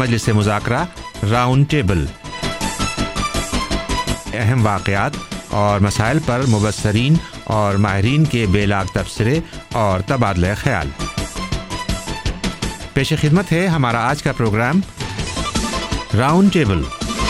मजलिस मुज़ाकरा round table, अहम वाक़यात और मसाइल पर मुबस्सरीन और माहिरीन के बेलाग तबसरे और तबादला ख्याल। पेश खिदमत है हमारा आज का प्रोग्राम राउंड टेबल।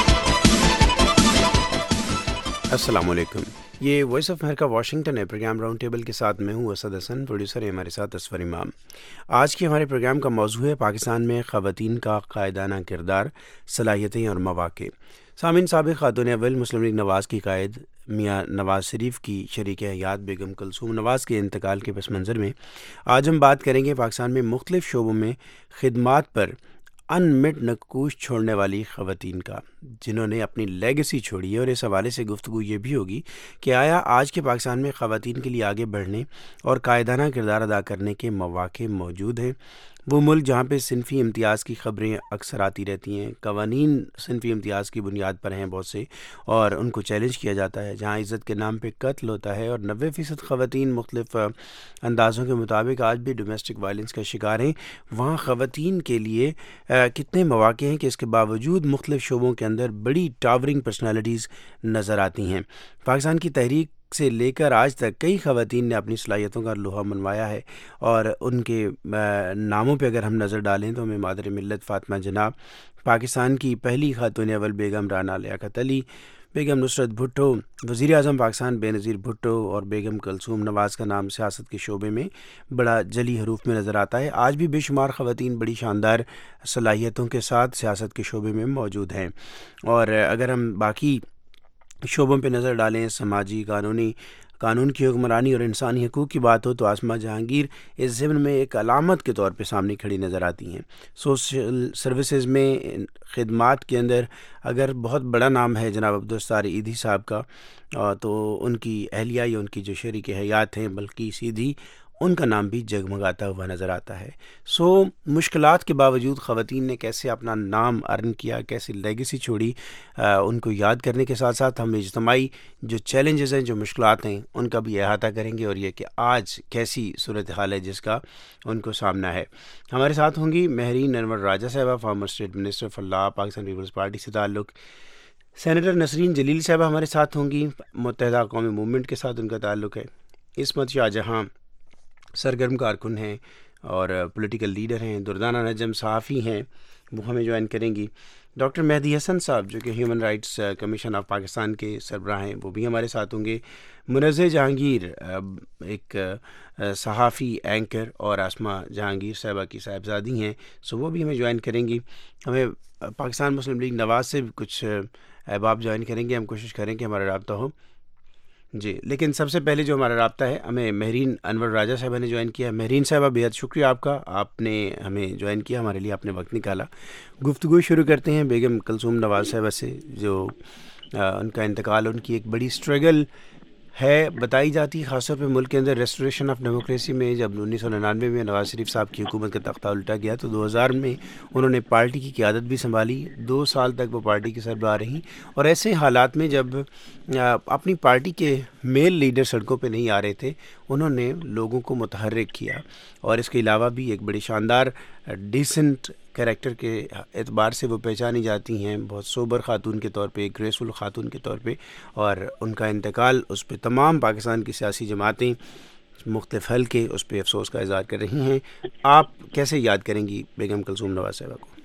अस्सलाम वालेकुम, ये वॉइस ऑफ अमेरिका वाशिंगटन है। प्रोग्राम राउंड टेबल के साथ मैं हूँ असद हसन, प्रोड्यूसर है हमारे साथ असफर इमाम। आज के हमारे प्रोग्राम का मौजू है पाकिस्तान में ख़वातीन का कायदाना किरदार, सलाहियतें और मौक़े। सामिन, साबिक़ खातून अव्वल मुस्लिम लीग नवाज़ की कायद मियाँ नवाज़ शरीफ की शरीक हयात बेगम कुलसूम नवाज़ के इंतकाल के पस मंज़र में आज हम बात करेंगे पाकिस्तान में मुख्तलिफ़ शोबों में खिदमात पर अनमिट नक्कूश छोड़ने वाली ख़वातीन का, जिन्होंने अपनी लेगेसी छोड़ी है। और इस हवाले से गुफ्तगू ये भी होगी कि आया आज के पाकिस्तान में ख़वातीन के लिए आगे बढ़ने और कायदाना किरदार अदा करने के मौक़े मौजूद हैं। वो मुल्क जहाँ पे सिनफ़ी इम्तियाज़ की ख़बरें अक्सर आती रहती हैं, क़वानीन सिनफ़ी इम्तियाज़ की बुनियाद पर हैं बहुत से, और उनको चैलेंज किया जाता है, जहाँ इज़्ज़त के नाम पे कत्ल होता है और 90% ख़वातीन मुख्तलिफ़ अंदाज़ों के मुताबिक आज भी डोमेस्टिक वायलेंस का शिकार हैं। वहाँ ख़वातीन के लिए कितने मौक़े हैं कि इसके बावजूद मुख्तलिफ़ शोबों के अंदर बड़ी टावरिंग पर्सनैलिटीज़ नज़र आती हैं। पाकिस्तान की तहरीक से लेकर आज तक कई ख़वातीन ने अपनी सलाहियतों का लोहा मनवाया है, और उनके नामों पे अगर हम नज़र डालें तो हमें मादर मिल्लत फ़ातिमा जनाब, पाकिस्तान की पहली खातून अव्वल बेगम राना लियाकत अली, बेगम नुसरत भुट्टो, वज़ीर आज़म पाकिस्तान बेनज़ीर भुट्टो और बेगम कुलसूम नवाज़ का नाम सियासत के शोबे में बड़ा जली हरूफ में नज़र आता है। आज भी बेशुमार ख़वातीन बड़ी शानदार सलाहियतों के साथ सियासत के शोबे में मौजूद हैं। और अगर हम बाकी शोबों पे नज़र डालें, समाजी, कानून की हुक्मरानी और इंसानी हकूक़ की बात हो तो आसमा जहांगीर इस ज़िम्न में एक अलामत के तौर पे सामने खड़ी नज़र आती हैं। सोशल सर्विसेज में खिदमात के अंदर अगर बहुत बड़ा नाम है जनाब अब्दुलस्तार ईदी साहब का, तो उनकी अहलिया या उनकी जो शरीक हयात हैं बल्कि सीधी, उनका नाम भी जगमगाता हुआ नज़र आता है। मुश्किलात के बावजूद ख़वातीन ने कैसे अपना नाम अर्न किया, कैसे लेगेसी छोड़ी, उनको याद करने के साथ साथ हम इज्तिमाई जो चैलेंजेस हैं, जो मुश्किलात हैं, उनका भी अहाता करेंगे और ये कि आज कैसी सूरत हाल है जिसका उनको सामना है। हमारे साथ होंगी महरीन अनवर राजा साहबा, former state minister for law, Pakistan people's party से ताल्लुक़। सेनेटर नसरीन जलील साहबा हमारे साथ होंगी, मुत्तहिदा कौमी मूवमेंट के साथ उनका ताल्लुक़ है। इसमत शाहजहाँ सरगर्म कारकुन हैं और पॉलिटिकल लीडर हैं। दुर्दाना नजम सहाफ़ी हैं, वो हमें ज्वाइन करेंगी। डॉक्टर मेहदी हसन साहब जो कि human rights commission of Pakistan के सरबराह हैं, वो भी हमारे साथ होंगे। मुनज़्ज़ह जहांगीर एक सहाफ़ी, एंकर और आसमा जहांगीर साहबा की साहिबजादी हैं, सो वो भी हमें ज्वाइन करेंगी। हमें पाकिस्तान मुस्लिम लीग नवाज़ से भी कुछ अहबाब ज्वाइन करेंगे। हम कोशिश करें कि हमारा रब्ता हो जी, लेकिन सबसे पहले जो हमारा राब्ता है हमें महरीन अनवर राजा साहबा ने ज्वाइन किया। महरीन साहबा बेहद शुक्रिया आपका, आपने हमें ज्वाइन किया, हमारे लिए आपने वक्त निकाला। गुफ्तगू शुरू करते हैं बेगम कुलसूम नवाज़ साहबा से, जो उनका इंतकाल, उनकी एक बड़ी स्ट्रगल है बताई जाती है, ख़ासतौर पे मुल्क के अंदर रेस्टोरेशन ऑफ डेमोक्रेसी में। जब 1999 में नवाज़ शरीफ साहब की हुकूमत का तख्ता उल्टा गया तो 2000 में उन्होंने पार्टी की क़ियादत भी संभाली। 2 साल तक वो पार्टी की सरबराह रहीं, और ऐसे हालात में जब अपनी पार्टी के मेल लीडर सड़कों पे नहीं आ रहे थे, उन्होंने लोगों को मुतहर्रिक किया। और इसके अलावा भी एक बड़ी शानदार डिसेंट कैरेक्टर के एतबार से वो पहचानी जाती हैं, बहुत सोबर ख़ातून के तौर पे, ग्रेसफुल ख़ातून के तौर पे। और उनका इंतकाल, उस पे तमाम पाकिस्तान की सियासी जमातें मुख्तलिफ़ हल्के उस पे अफसोस का इज़हार कर रही हैं। आप कैसे याद करेंगी बेगम कुलसूम नवाज़ साहबा को?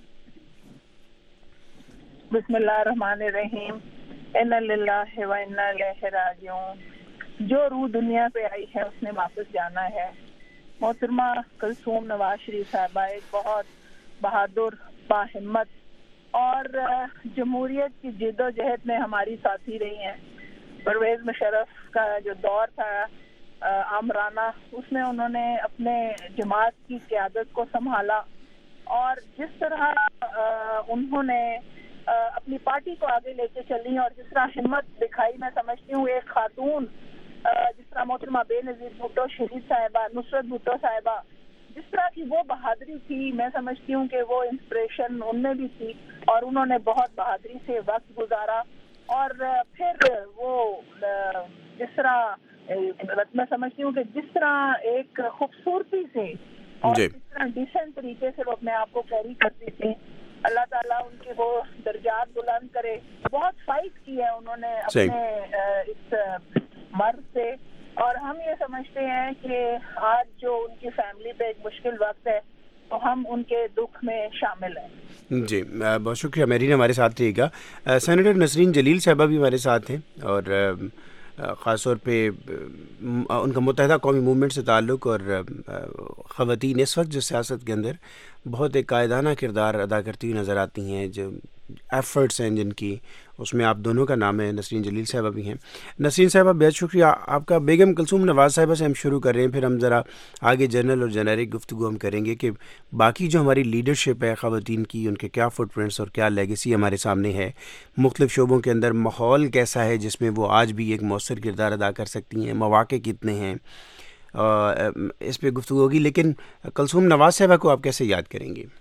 बिस्मिल्लाहिर्रहमानिर्रहीम, इन्ना लिल्लाहि व इन्ना इलैहि राजिऊन। जो रूह दुनिया पे आई है उसने वापस जाना है। मोहतरमा कुलसूम नवाज शरीफ साहबा एक बहुत बहादुर, बाहिम्मत और जमहूरियत की जिद्दोजहद में हमारी साथी रही हैं। परवेज़ मुशर्रफ का जो दौर था आमराना, उसमें उन्होंने अपने जमात की क़यादत को संभाला, और जिस तरह उन्होंने अपनी पार्टी को आगे लेके चली और जिस तरह हिम्मत दिखाई, मैं समझती हूँ एक खातून जिस तरह मोहतरमा बेनज़ीर भुट्टो शहीद साहिबा, नुसरत भुट्टो साहिबा, जिस तरह की वो बहादुरी थी, मैं समझती हूँ कि वो इंस्पिरेशन उनमें भी थी, और उन्होंने बहुत बहादुरी से वक्त गुजारा। और फिर वो जिस तरह मैं समझती हूँ कि जिस तरह एक खूबसूरती से और जिस तरह डिसेंट तरीके से वो अपने आप को कैरी करती थी, اللہ تعالیٰ ان کے وہ درجات بلند کرے. بہت فائٹ کی ہے انہوں نے اپنے اس مرض سے, اور ہم یہ سمجھتے ہیں کہ آج جو ان کی فیملی پہ ایک مشکل وقت ہے تو ہم ان کے دکھ میں شامل ہیں. جی بہت شکریہ میرین, ہمارے ساتھ رہے گا. سینیٹر نسرین جلیل صاحبہ بھی ہمارے ساتھ ہیں, اور خاص طور پہ ان کا متحدہ قومی موومنٹ سے تعلق, اور خواتین اس وقت جو سیاست کے اندر بہت ایک قائدانہ کردار ادا کرتی ہوئی نظر آتی ہیں, جو ایفرٹس ہیں جن کی, اس میں آپ دونوں کا نام ہے, نسرین جلیل صاحبہ بھی ہیں. نسرین صاحبہ بہت شکریہ آپ کا. بیگم کلثوم نواز صاحبہ سے ہم شروع کر رہے ہیں, پھر ہم ذرا آگے جنرل اور جنریک گفتگو ہم کریں گے کہ باقی جو ہماری لیڈرشپ ہے خواتین کی, ان کے کیا فٹ پرنٹس اور کیا لیگیسی ہمارے سامنے ہے, مختلف شعبوں کے اندر ماحول کیسا ہے جس میں وہ آج بھی ایک مؤثر کردار ادا کر سکتی ہیں, مواقع کتنے ہیں, اس پہ گفتگو ہوگی. لیکن کلثوم نواز صاحبہ کو آپ کیسے یاد کریں گے؟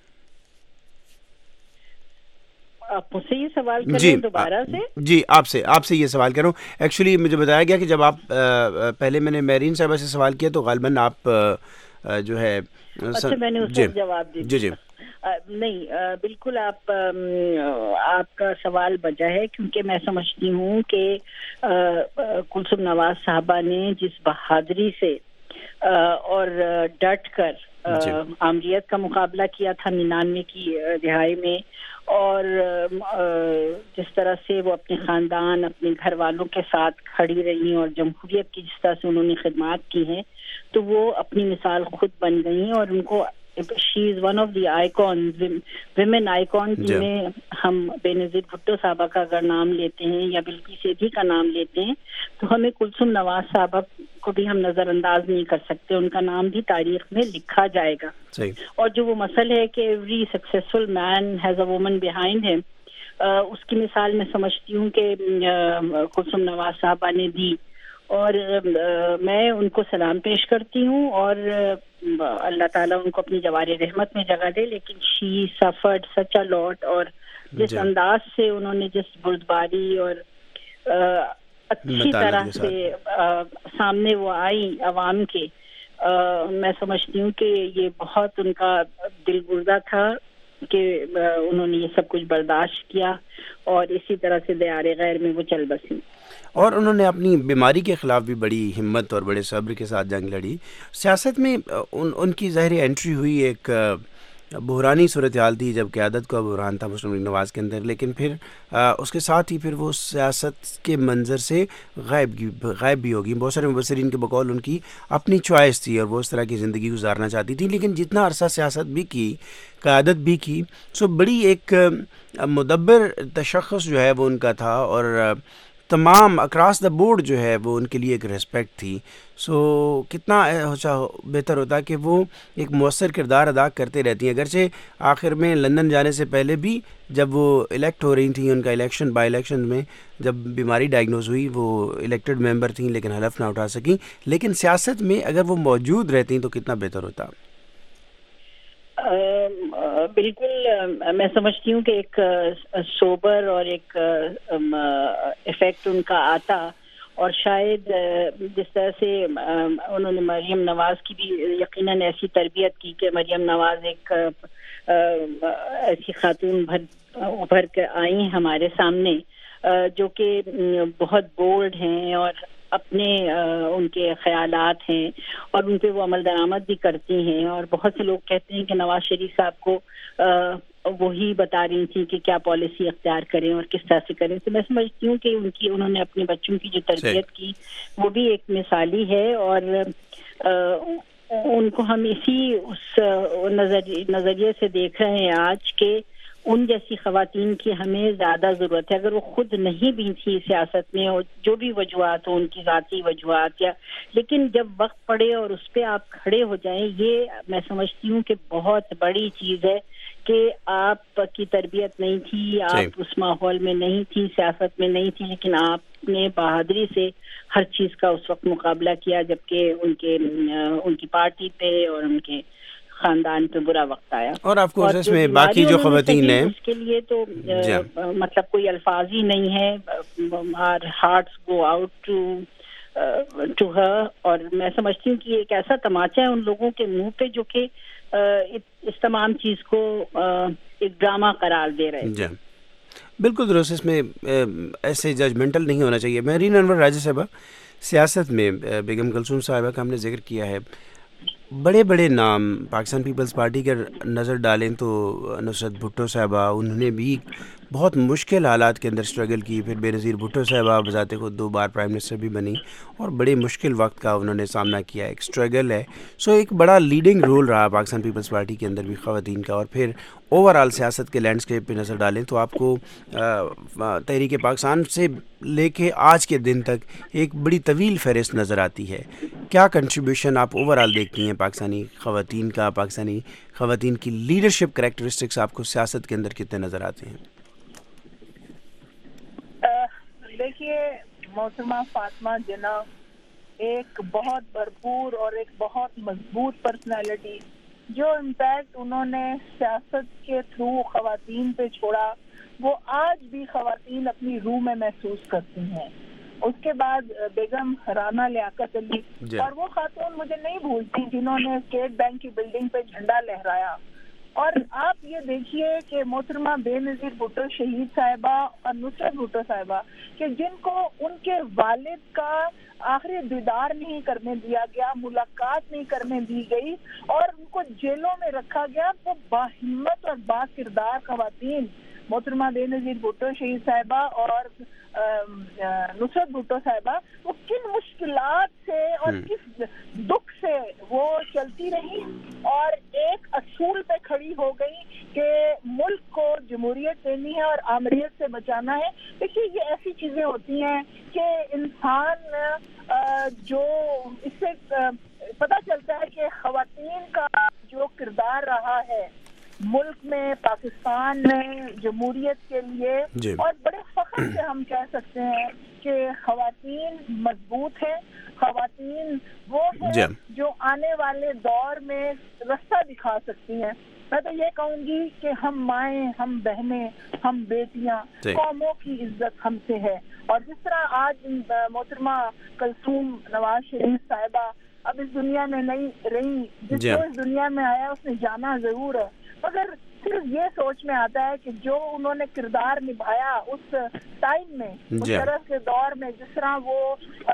آپ مجھ سے یہ سوال کریں دوبارہ سے؟ جی آپ سے یہ سوال کروں. ایکچولی مجھے بتایا گیا کہ جب آپ پہلے میں نے میرین صاحبہ سے سوال کیا تو غالباً آپ جو ہے اچھا میں نے اس کا جواب دیا. جی نہیں بالکل آپ کا سوال بجا ہے, کیونکہ میں سمجھتی ہوں کہ کلثوم نواز صاحبہ نے جس بہادری سے اور ڈٹ کر آمریت کا مقابلہ کیا تھا 99 کی دہائی میں, اور جس طرح سے وہ اپنے خاندان, اپنے گھر والوں کے ساتھ کھڑی رہی اور جمہوریت کی جس طرح سے انہوں نے خدمات کی ہیں, تو وہ اپنی مثال خود بن گئی ہیں. اور ان کو she is one of the icon, women icon, جن میں ہم بے نظیر بھٹو صاحبہ کا اگر نام لیتے ہیں یا بلقیس سیدھی کا نام لیتے ہیں تو ہمیں کلثوم نواز صاحبہ کو بھی ہم نظر انداز نہیں کر سکتے. ان کا نام بھی تاریخ میں لکھا جائے گا. اور جو وہ مسئلہ ہے کہ every successful man has a woman behind him, اس کی مثال میں سمجھتی ہوں کہ کلثوم نواز صاحبہ نے دی, اور میں ان کو سلام پیش کرتی ہوں, اور اللہ تعالیٰ ان کو اپنی جوار رحمت میں جگہ دے. لیکن شی سفرڈ سچ اے لاٹ, اور جس انداز سے انہوں نے, جس بردباری اور اچھی طرح سے سامنے وہ آئی عوام کے, میں سمجھتی ہوں کہ یہ بہت ان کا دل گردہ تھا کہ انہوں نے یہ سب کچھ برداشت کیا, اور اسی طرح سے دیار غیر میں وہ چل بسی. اور انہوں نے اپنی بیماری کے خلاف بھی بڑی ہمت اور بڑے صبر کے ساتھ جنگ لڑی. سیاست میں ان کی ظاہری انٹری ہوئی ایک بحرانی صورتحال تھی جب قیادت کا بحران تھا مسلم لیگ نواز کے اندر, لیکن پھر اس کے ساتھ ہی پھر وہ سیاست کے منظر سے غائب بھی ہوگی. بہت سارے مبصرین کے بقول ان کی اپنی چوائس تھی اور وہ اس طرح کی زندگی گزارنا چاہتی تھی, لیکن جتنا عرصہ سیاست بھی کی, قیادت بھی کی, سو بڑی ایک مدبر تشخص جو ہے وہ ان کا تھا, اور تمام اکراس دا بورڈ جو ہے وہ ان کے لیے ایک ریسپیکٹ تھی. سو کتنا بہتر ہوتا کہ وہ ایک مؤثر کردار ادا کرتے رہتی ہیں. اگرچہ آخر میں لندن جانے سے پہلے بھی جب وہ الیکٹ ہو رہی تھیں, ان کا الیکشن بائی الیکشن میں جب بیماری ڈائگنوز ہوئی, وہ الیکٹڈ ممبر تھیں لیکن حلف نہ اٹھا سکیں. لیکن سیاست میں اگر وہ موجود رہتی تو کتنا بہتر ہوتا. بالکل میں سمجھتی ہوں کہ ایک سوبر اور ایک ایفیکٹ ان کا آتا, اور شاید جس طرح سے انہوں نے مریم نواز کی بھی یقیناً ایسی تربیت کی کہ مریم نواز ایک ایسی خاتون ابھر کر آئی ہمارے سامنے جو کہ بہت بولڈ ہیں اور اپنے ان کے خیالات ہیں اور ان پہ وہ عمل درآمد بھی کرتی ہیں. اور بہت سے لوگ کہتے ہیں کہ نواز شریف صاحب کو وہی بتا رہی تھی کہ کیا پالیسی اختیار کریں اور کس طرح سے کریں. تو میں سمجھتی ہوں کہ انہوں نے اپنے بچوں کی جو تربیت کی وہ بھی ایک مثالی ہے, اور ان کو ہم اسی اس نظریے سے دیکھ رہے ہیں آج کہ ان جیسی خواتین کی ہمیں زیادہ ضرورت ہے. اگر وہ خود نہیں بھی تھی سیاست میں, اور جو بھی وجوہات ہوں ان کی ذاتی وجوہات, لیکن جب وقت پڑے اور اس پہ آپ کھڑے ہو جائیں, یہ میں سمجھتی ہوں کہ بہت بڑی چیز ہے کہ آپ کی تربیت نہیں تھی, آپ اس ماحول میں نہیں تھی, سیاست میں نہیں تھی, لیکن آپ نے بہادری سے ہر چیز کا اس وقت مقابلہ کیا جبکہ ان کی پارٹی پہ اور ان کے خاندان پہ برا وقت آیا. اور آف کورس اس میں باقی جو خواتین ہیں اس کے لیے تو مطلب کوئی الفاظ ہی نہیں ہے. our hearts go out to to her. اور میں سمجھتی ہوں کہ ایک ایسا تماچا ہے ان لوگوں کے منہ پہ جو کہ اس تمام چیز کو ایک ڈرامہ قرار دے رہے ہیں. جی بالکل درست. اس میں ایسے ججمنٹل نہیں ہونا چاہیے. مہرین انور راجہ صاحبہ, سیاست میں بیگم کلثوم صاحبہ کا ہم نے ذکر کیا ہے. بڑے بڑے نام پاکستان پیپلز پارٹی کا نظر ڈالیں تو نصرت بھٹو صاحبہ, انہوں نے بھی بہت مشکل حالات کے اندر اسٹرگل کی. پھر بے نظیر بھٹو صاحبہ بذات خود 2 بار پرائم منسٹر بھی بنی اور بڑے مشکل وقت کا انہوں نے سامنا کیا. ایک اسٹرگل ہے. سو ایک بڑا لیڈنگ رول رہا پاکستان پیپلز پارٹی کے اندر بھی خواتین کا. اور پھر اوور آل سیاست کے لینڈسکیپ پہ نظر ڈالیں تو آپ کو تحریک پاکستان سے لے کے آج کے دن تک ایک بڑی طویل فہرست نظر آتی ہے. کیا کنٹریبیوشن آپ اوور آل دیکھتی ہیں پاکستانی خواتین کا, پاکستانی خواتین کی لیڈرشپ کریکٹرسٹکس آپ کو سیاست کے اندر کتنے نظر آتے ہیں؟ دیکھیے محترمہ فاطمہ جناح ایک بہت بھرپور اور ایک بہت مضبوط پرسنالٹی, جو امپیکٹ انہوں نے سیاست کے تھرو خواتین پہ چھوڑا وہ آج بھی خواتین اپنی روح میں محسوس کرتی ہیں. اس کے بعد بیگم رانا لیاقت علی, اور وہ خاتون مجھے نہیں بھولتی جنہوں نے اسٹیٹ بینک کی بلڈنگ پہ جھنڈا لہرایا. اور آپ یہ دیکھیے کہ محترمہ بے نظیر بھٹو شہید صاحبہ اور نصرت بھٹو صاحبہ کہ جن کو ان کے والد کا آخری دیدار نہیں کرنے دیا گیا, ملاقات نہیں کرنے دی گئی اور ان کو جیلوں میں رکھا گیا, وہ باہمت اور با کردار خواتین محترمہ بے نظیر بھٹو شہید صاحبہ اور نصرت بھٹو صاحبہ وہ کن مشکلات سے اور کس دکھ سے وہ چلتی رہی اور ایک اصول پہ کھڑی ہو گئی کہ ملک کو جمہوریت دینی ہے اور آمریت سے بچانا ہے. دیکھیے یہ ایسی چیزیں ہوتی ہیں کہ انسان جو اس سے پتہ چلتا ہے کہ خواتین کا جو کردار رہا ہے ملک میں, پاکستان میں جمہوریت کے لیے, اور بڑے فخر سے ہم کہہ سکتے ہیں کہ خواتین مضبوط ہیں, خواتین وہ ہیں جو آنے والے دور میں رستہ دکھا سکتی ہیں. میں تو یہ کہوں گی کہ ہم مائیں, ہم بہنیں, ہم بیٹیاں, قوموں کی عزت ہم سے ہے. اور جس طرح آج محترمہ کلثوم نواز شریف صاحبہ اب اس دنیا میں نہیں رہی, جس کو اس دنیا میں آیا اس نے جانا ضرور ہے, مگر صرف یہ سوچ میں آتا ہے کہ جو انہوں نے کردار نبھایا اس ٹائم میں, اس طرح کے دور میں, جس طرح وہ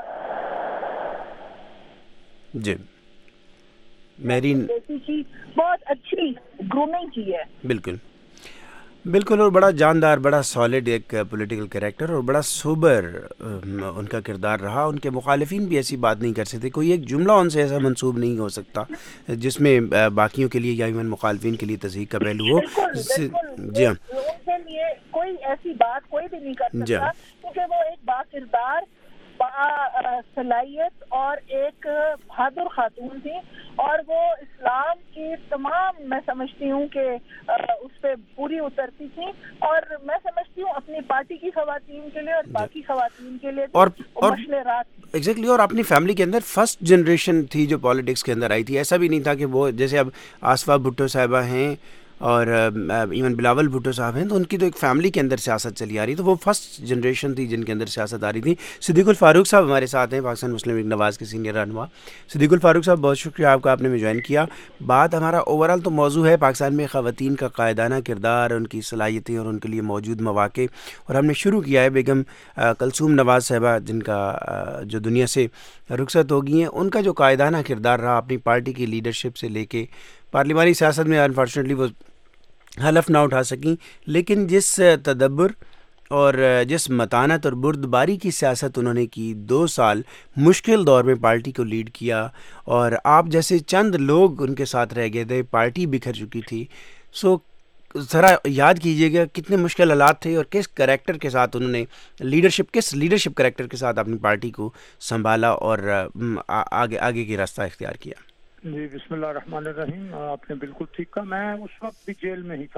مہرین کی بہت اچھی گرومنگ کی ہے. بالکل بالکل, اور بڑا جاندار, بڑا سالڈ ایک پولیٹیکل کریکٹر اور بڑا سوبر ان کا کردار رہا. ان کے مخالفین بھی ایسی بات نہیں کر سکتے, کوئی ایک جملہ ان سے ایسا منسوب نہیں ہو سکتا جس میں باقیوں کے لیے یا ایون مخالفین کے لیے تصحیح کا پہلو ہو. جی ہاں, ان کے لیے کوئی ایسی بات کوئی بھی نہیں کر سکتا کیونکہ وہ ایک با کردار, با صلاحیت اور ایک بہادر خاتون تھی, اور وہ اسلام کی تمام, میں سمجھتی ہوں کہ اس پہ پوری اترتی تھی, اور میں سمجھتی ہوں اپنی پارٹی کی خواتین کے لیے اور باقی خواتین کے لیے اور مشل رات ایگزیکٹلی. اور اپنی فیملی کے اندر فرسٹ جنریشن تھی جو پالیٹکس کے اندر آئی تھی. ایسا بھی نہیں تھا کہ وہ جیسے اب آصفہ بھٹو صاحبہ ہیں اور ایون بلاول بھٹو صاحب ہیں تو ان کی تو ایک فیملی کے اندر سیاست چلی آ رہی, تو وہ فرسٹ جنریشن تھی جن کے اندر سیاست آ رہی تھی. صدیق الفاروق صاحب ہمارے ساتھ ہیں, پاکستان مسلم لیگ نواز کے سینئر رہنما. صدیق الفاروق صاحب بہت شکریہ آپ کا, آپ نے ہمیں جوائن کیا. بات ہمارا اوور آل تو موضوع ہے پاکستان میں خواتین کا قائدانہ کردار, ان کی صلاحیتیں اور ان کے لیے موجود مواقع, اور ہم نے شروع کیا ہے بیگم کلثوم نواز صاحبہ جن کا جو دنیا سے رخصت ہو گئی ہیں, ان کا جو قائدانہ کردار رہا اپنی پارٹی کی لیڈرشپ سے لے کے پارلیمانی سیاست میں. انفارچونیٹلی وہ حلف نہ اٹھا سکیں, لیکن جس تدبر اور جس متانت اور بردباری کی سیاست انہوں نے کی, 2 سال مشکل دور میں پارٹی کو لیڈ کیا, اور آپ جیسے چند لوگ ان کے ساتھ رہ گئے تھے, پارٹی بکھر چکی تھی. سو ذرا یاد کیجئے گا کتنے مشکل حالات تھے اور کس کریکٹر کے ساتھ انہوں نے کس لیڈرشپ کریکٹر کے ساتھ اپنی پارٹی کو سنبھالا اور آگے کی راستہ اختیار کیا. جی بسم اللہ الرحمن الرحیم. آپ نے بالکل ٹھیک کہا. میں اس وقت بھی جیل میں ہی تھا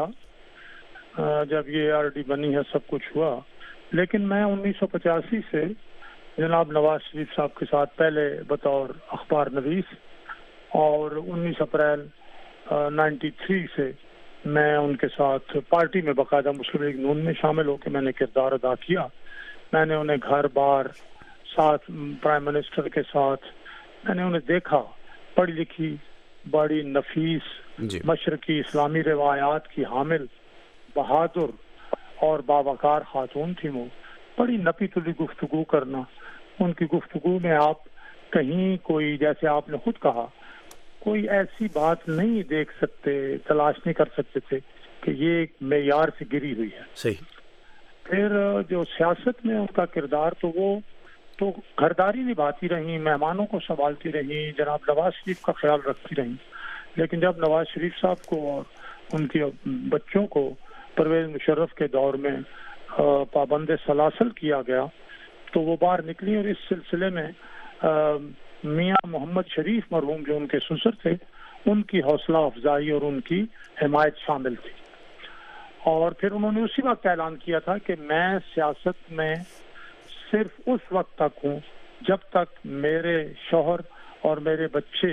جب یہ ARD بنی ہے, سب کچھ ہوا, لیکن میں 1985 سے جناب نواز شریف صاحب کے ساتھ پہلے بطور اخبار نویس, اور 19 اپریل 93 سے میں ان کے ساتھ پارٹی میں باقاعدہ مسلم لیگ نون میں شامل ہو کے میں نے کردار ادا کیا. میں نے انہیں گھر بار साथ प्राइम मिनिस्टर के साथ मैंने उन्हें देखा, पढ़ी लिखी, बड़ी नफीस मशरकी इस्लामी रिवायात की हामिल, बहादुर और बावकार खातून थी। वो बड़ी नपी तुली गुफ्तगू करना, उनकी गुफ्तगू में आप कहीं कोई, जैसे आपने खुद कहा, कोई ऐसी बात नहीं देख सकते, तलाश नहीं कर सकते थे कि ये एक मेयार से गिरी हुई है। सही। फिर जो सियासत में उनका किरदार, तो वो तो घरदारी निभाती रही, मेहमानों को संभालती रही, जनाब नवाज शरीफ का ख्याल रखती रही। लेकिन जब नवाज शरीफ साहब को और उनके बच्चों को परवेज मुशर्रफ के दौर में पाबंद सलासल किया गया तो वो बाहर निकली, और इस सिलसिले में मियां मोहम्मद शरीफ मरहूम जो उनके ससुर थे, उनकी हौसला अफजाई और उनकी हिमायत शामिल थी। और फिर उन्होंने उसी वक्त ऐलान किया था कि मैं सियासत में सिर्फ उस वक्त तक हूँ जब तक मेरे शौहर और मेरे बच्चे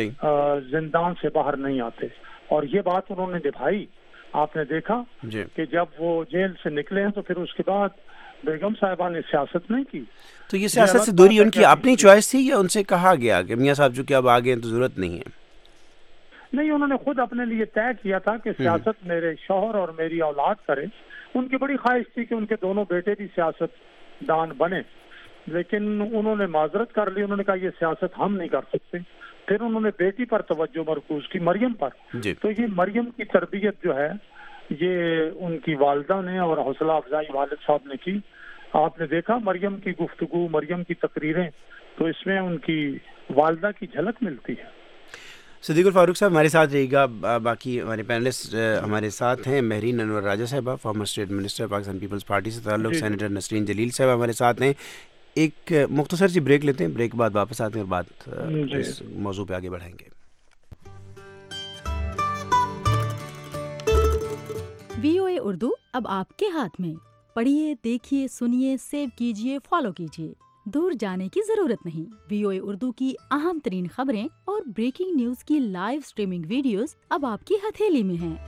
जिंदान से बाहर नहीं आते, और ये बात उन्होंने निभाई। आपने देखा कि जब वो जेल से निकले हैं तो फिर उसके बाद बेगम साहिबा ने सियासत नहीं की। तो ये सियासत से दूरी उनकी अपनी चॉइस थी या उनसे कहा गया कि मियां साहब चूंकि अब आ गए तो जरूरत नहीं है? नहीं, उन्होंने खुद अपने लिए तय किया था कि सियासत मेरे शौहर और मेरी औलाद करे। उनकी बड़ी ख्वाहिश थी कि उनके दोनों बेटे भी सियासतदान बने, लेकिन उन्होंने माजरत कर ली। उन्होंने कहा ये सियासत हम नहीं कर सकते। फिर उन्होंने बेटी पर तवज्जो मरकूज की, मरियम पर। तो ये मरियम की तरबियत जो है ये उनकी वालिदा ने और हौसला अफजाई वालिद साहब ने की। आपने देखा मरियम की गुफ्तगू, मरियम की तकरीरें, तो इसमें उनकी वालिदा की झलक मिलती है। सिद्दीकुल फारूक साहब हमारे साथ रहिएगा। बाकी हमारे पैनलिस्ट हमारे साथ हैं। महरीन अनवर राजा साहबा, former state minister Pakistan people's party से ताल्लुक, सेनेटर नसरीन जलील साहब हमारे साथ हैं। एक मुख्तसर सी ब्रेक लेते हैं, ब्रेक के बाद वापस आते हैं और बात इस मौजू पे आगे बढ़ाएंगे। VOA उर्दू अब आपके हाथ में। पढ़िए, देखिए, सुनिए, सेव कीजिए, फॉलो कीजिए। दूर जाने की जरूरत नहीं। VOA उर्दू की अहम तरीन खबरें और ब्रेकिंग न्यूज की लाइव स्ट्रीमिंग वीडियोस अब आपकी हथेली में हैं।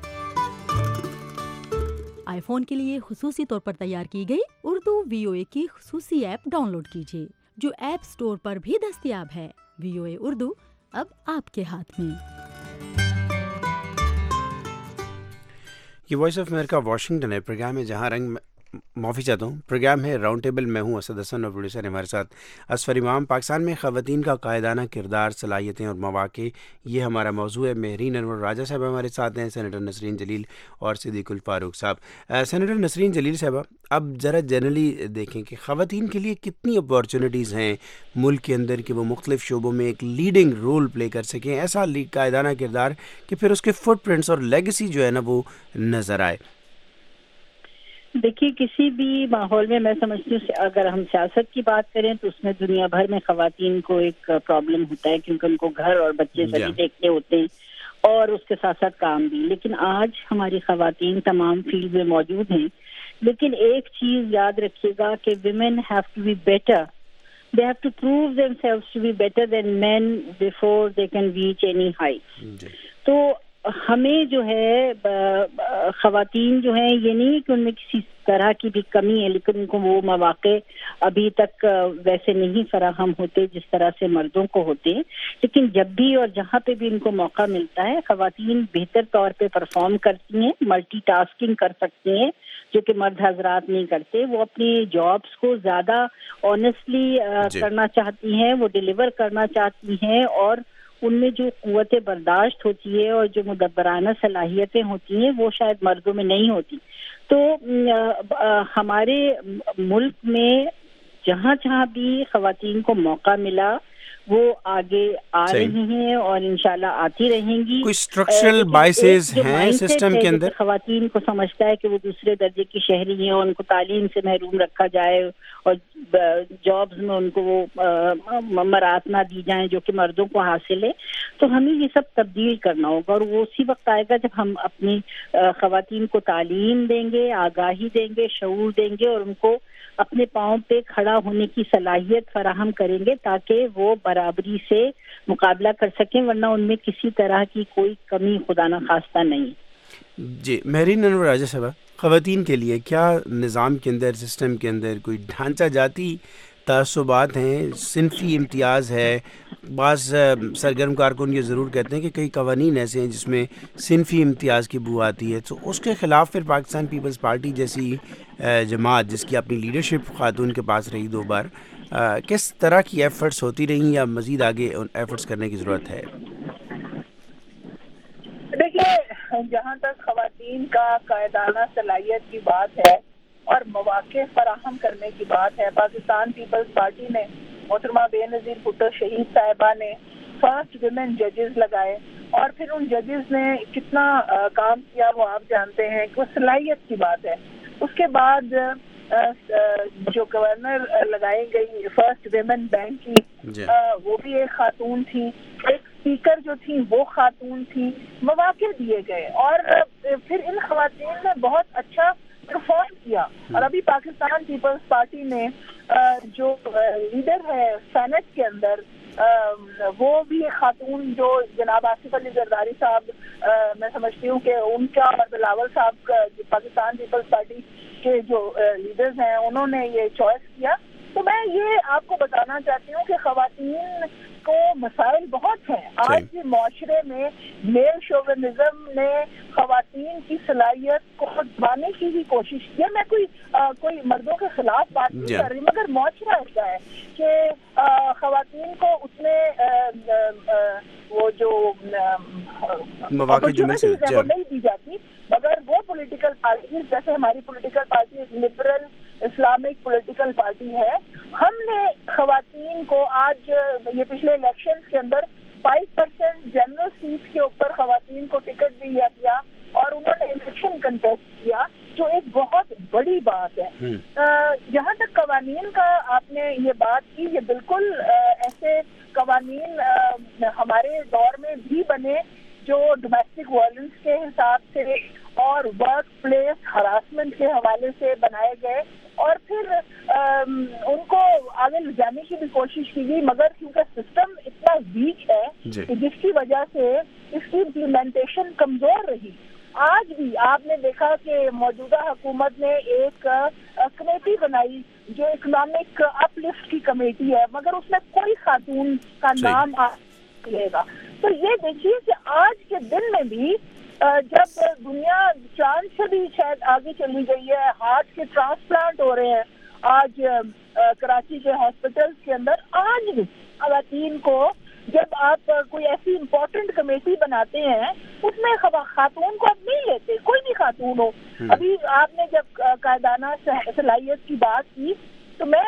आईफोन के लिए खुसूसी तौर पर तैयार की गई उर्दू VOA की खुसूसी ऐप डाउनलोड कीजिए, जो ऐप स्टोर पर भी दस्तयाब है। VOA उर्दू अब आपके हाथ में। ये वॉइस ऑफ अमेरिका वाशिंगटन है। प्रोग्राम है जहाँ रंग, माफ़ी चाहता हूँ, प्रोग्राम है राउंड टेबल। मैं हूँ असद हसन और प्रोड्यूसर हमारे साथ असफर इमाम। पाकिस्तान में ख़वातीन का कायदाना किरदार, सलाहियतें और मौक़े, ये हमारा मौजू है। महरीन अनवर राजा साहब हमारे साथ हैं, सेनेटर नसरीन जलील और सिद्दीकुल फारूक साहब। सेनेटर नसरीन जलील साहब, अब ज़रा जनरली देखें कि ख़वातीन के लिए कितनी अपॉर्चुनिटीज़ हैं मुल्क के अंदर कि वो मुख्तलिफ़ शोबों में एक लीडिंग रोल प्ले कर सकें, ऐसा कायदाना किरदार कि फिर उसके फुटप्रिंट्स और लेगेसी जो है ना वो नज़र आए। देखिए, किसी भी माहौल में मैं समझती हूँ अगर हम सियासत की बात करें तो उसमें दुनिया भर में ख़वातीन को एक प्रॉब्लम होता है, क्योंकि उनको घर और बच्चे सभी देखने होते हैं और उसके साथ साथ काम भी। लेकिन आज हमारी ख़वातीन तमाम फील्ड में मौजूद हैं। लेकिन एक चीज़ याद रखिएगा कि women have to be better. They have to prove themselves to be better than men before they can reach any height. तो हमें जो है ख़वातीन जो हैं, ये नहीं कि उनमें किसी तरह की भी कमी है, लेकिन उनको वो मौक़े अभी तक वैसे नहीं फराहम होते जिस तरह से मर्दों को होते हैं। लेकिन जब भी और जहाँ पे भी इनको मौका मिलता है, ख़वातीन बेहतर तौर पे परफॉर्म करती हैं, मल्टीटास्किंग कर सकती हैं, जो कि मर्द हजरात नहीं करते। वो अपनी जॉब्स को ज़्यादा ऑनेस्टली करना चाहती हैं, वो डिलीवर करना चाहती हैं, और उनमें जो क़ुव्वत बर्दाश्त होती है और जो मुदब्बराना सलाहियतें होती हैं वो शायद मर्दों में नहीं होती। तो हमारे मुल्क में जहाँ जहाँ भी ख़वातीन को मौका मिला वो आगे आ रही हैं और इंशाल्लाह आती रहेंगी। कोई स्ट्रक्चरल बायसेस हैं सिस्टम के अंदर? ख़वातीन को समझता है कि वो दूसरे दर्जे की शहरी हैं, उनको तालीम से महरूम रखा जाए और जॉब्स में उनको वो मरात ना दी जाए जो कि मर्दों को हासिल है। तो हमें ये सब तब्दील करना होगा, और वो उसी वक्त आएगा जब हम अपनी ख़वातीन को तालीम देंगे, आगाही देंगे, शऊर देंगे और उनको अपने पाँव पे खड़ा होने की सलाहियत फराहम करेंगे ताकि वो बराबरी से मुकाबला कर सकें, वरना उनमें किसी तरह की कोई कमी खुदा न खास्ता नहीं। जी, महरीन अनवर राजा साहब, ख़वातीन के लिए क्या निज़ाम के अंदर, सिस्टम के अंदर कोई ढांचा जाती تعصبات ہیں, صنفی امتیاز ہے. بعض سرگرم کارکن یہ ضرور کہتے ہیں کہ کئی قوانین ایسے ہیں جس میں صنفی امتیاز کی بو آتی ہے, تو اس کے خلاف پھر پاکستان پیپلز پارٹی جیسی جماعت جس کی اپنی لیڈرشپ خاتون کے پاس رہی 2 بار, کس طرح کی ایفرٹس ہوتی رہی یا مزید آگے ایفرٹس کرنے کی ضرورت ہے؟ دیکھیے, جہاں تک خواتین کا قائدانہ صلاحیت کی بات ہے اور مواقع فراہم کرنے کی بات ہے, پاکستان پیپلز پارٹی نے محترمہ بے نظیر بھٹو شہید صاحبہ نے فرسٹ ویمن ججز لگائے, اور پھر ان ججز نے کتنا کام کیا وہ آپ جانتے ہیں کہ وہ صلاحیت کی بات ہے. اس کے بعد جو گورنر لگائی گئی فرسٹ ویمن بینک کی, وہ بھی ایک خاتون تھی. ایک اسپیکر جو تھی وہ خاتون تھی. مواقع دیے گئے اور پھر ان خواتین نے بہت اچھا پرفارم کیا. اور ابھی پاکستان پیپلز پارٹی نے جو لیڈر ہے سینٹ کے اندر, وہ بھی خاتون جو جناب آصف علی زرداری صاحب, میں سمجھتی ہوں کہ ان کا اور بلاول صاحب پاکستان پیپلز پارٹی کے جو لیڈرز ہیں انہوں نے یہ چوائس کیا. تو میں یہ آپ کو بتانا چاہتی ہوں کہ خواتین کو مسائل بہت ہیں. آج کے معاشرے میں میل شوونزم نے خواتین کی صلاحیت کو دبانے کی بھی کوشش کی ہے. میں کوئی مردوں کے خلاف بات نہیں کر رہی, مگر معاشرہ ایسا ہے کہ خواتین کو اتنے وہ جو اپرچونیٹیز ہیں وہ نہیں دی جاتی. مگر وہ پولیٹیکل پارٹیز جیسے ہماری پولیٹیکل پارٹی ایک لبرل اسلامک پولیٹیکل پارٹی ہے, ہم نے خواتین کو آج یہ پچھلے الیکشن کے اندر 5% جنرل سیٹ کے اوپر خواتین کو ٹکٹ دیا گیا اور انہوں نے الیکشن کنٹیسٹ کیا, جو ایک بہت بڑی بات ہے. جہاں تک قوانین کا آپ نے یہ بات کی, یہ بالکل ایسے قوانین ہمارے دور میں بھی بنے جو ڈومیسٹک وائلنس کے حساب سے اور ورک پلیس ہراسمنٹ کے حوالے سے بنائے گئے, اور پھر ان کو آگے لے جانے کی بھی کوشش کی گئی. مگر کیونکہ سسٹم اتنا ویک ہے کہ جس کی وجہ سے اس کی امپلیمنٹیشن کمزور رہی. آج بھی آپ نے دیکھا کہ موجودہ حکومت نے ایک کمیٹی بنائی جو اکنامک اپ لفٹ کی کمیٹی ہے, مگر اس میں کوئی خاتون کا نام آئے گا. تو یہ دیکھیے کہ آج کے دن میں بھی جب دنیا چاند سے بھی شاید آگے چلی گئی ہے, ہارٹ کے ٹرانسپلانٹ ہو رہے ہیں آج کراچی کے ہاسپٹلس کے اندر, آج بھی خواتین کو جب آپ کوئی ایسی امپورٹنٹ کمیٹی بناتے ہیں اس میں خاتون کو اب نہیں لیتے, کوئی بھی خاتون ہو. ابھی آپ نے جب قائدانہ صلاحیت کی بات کی تو میں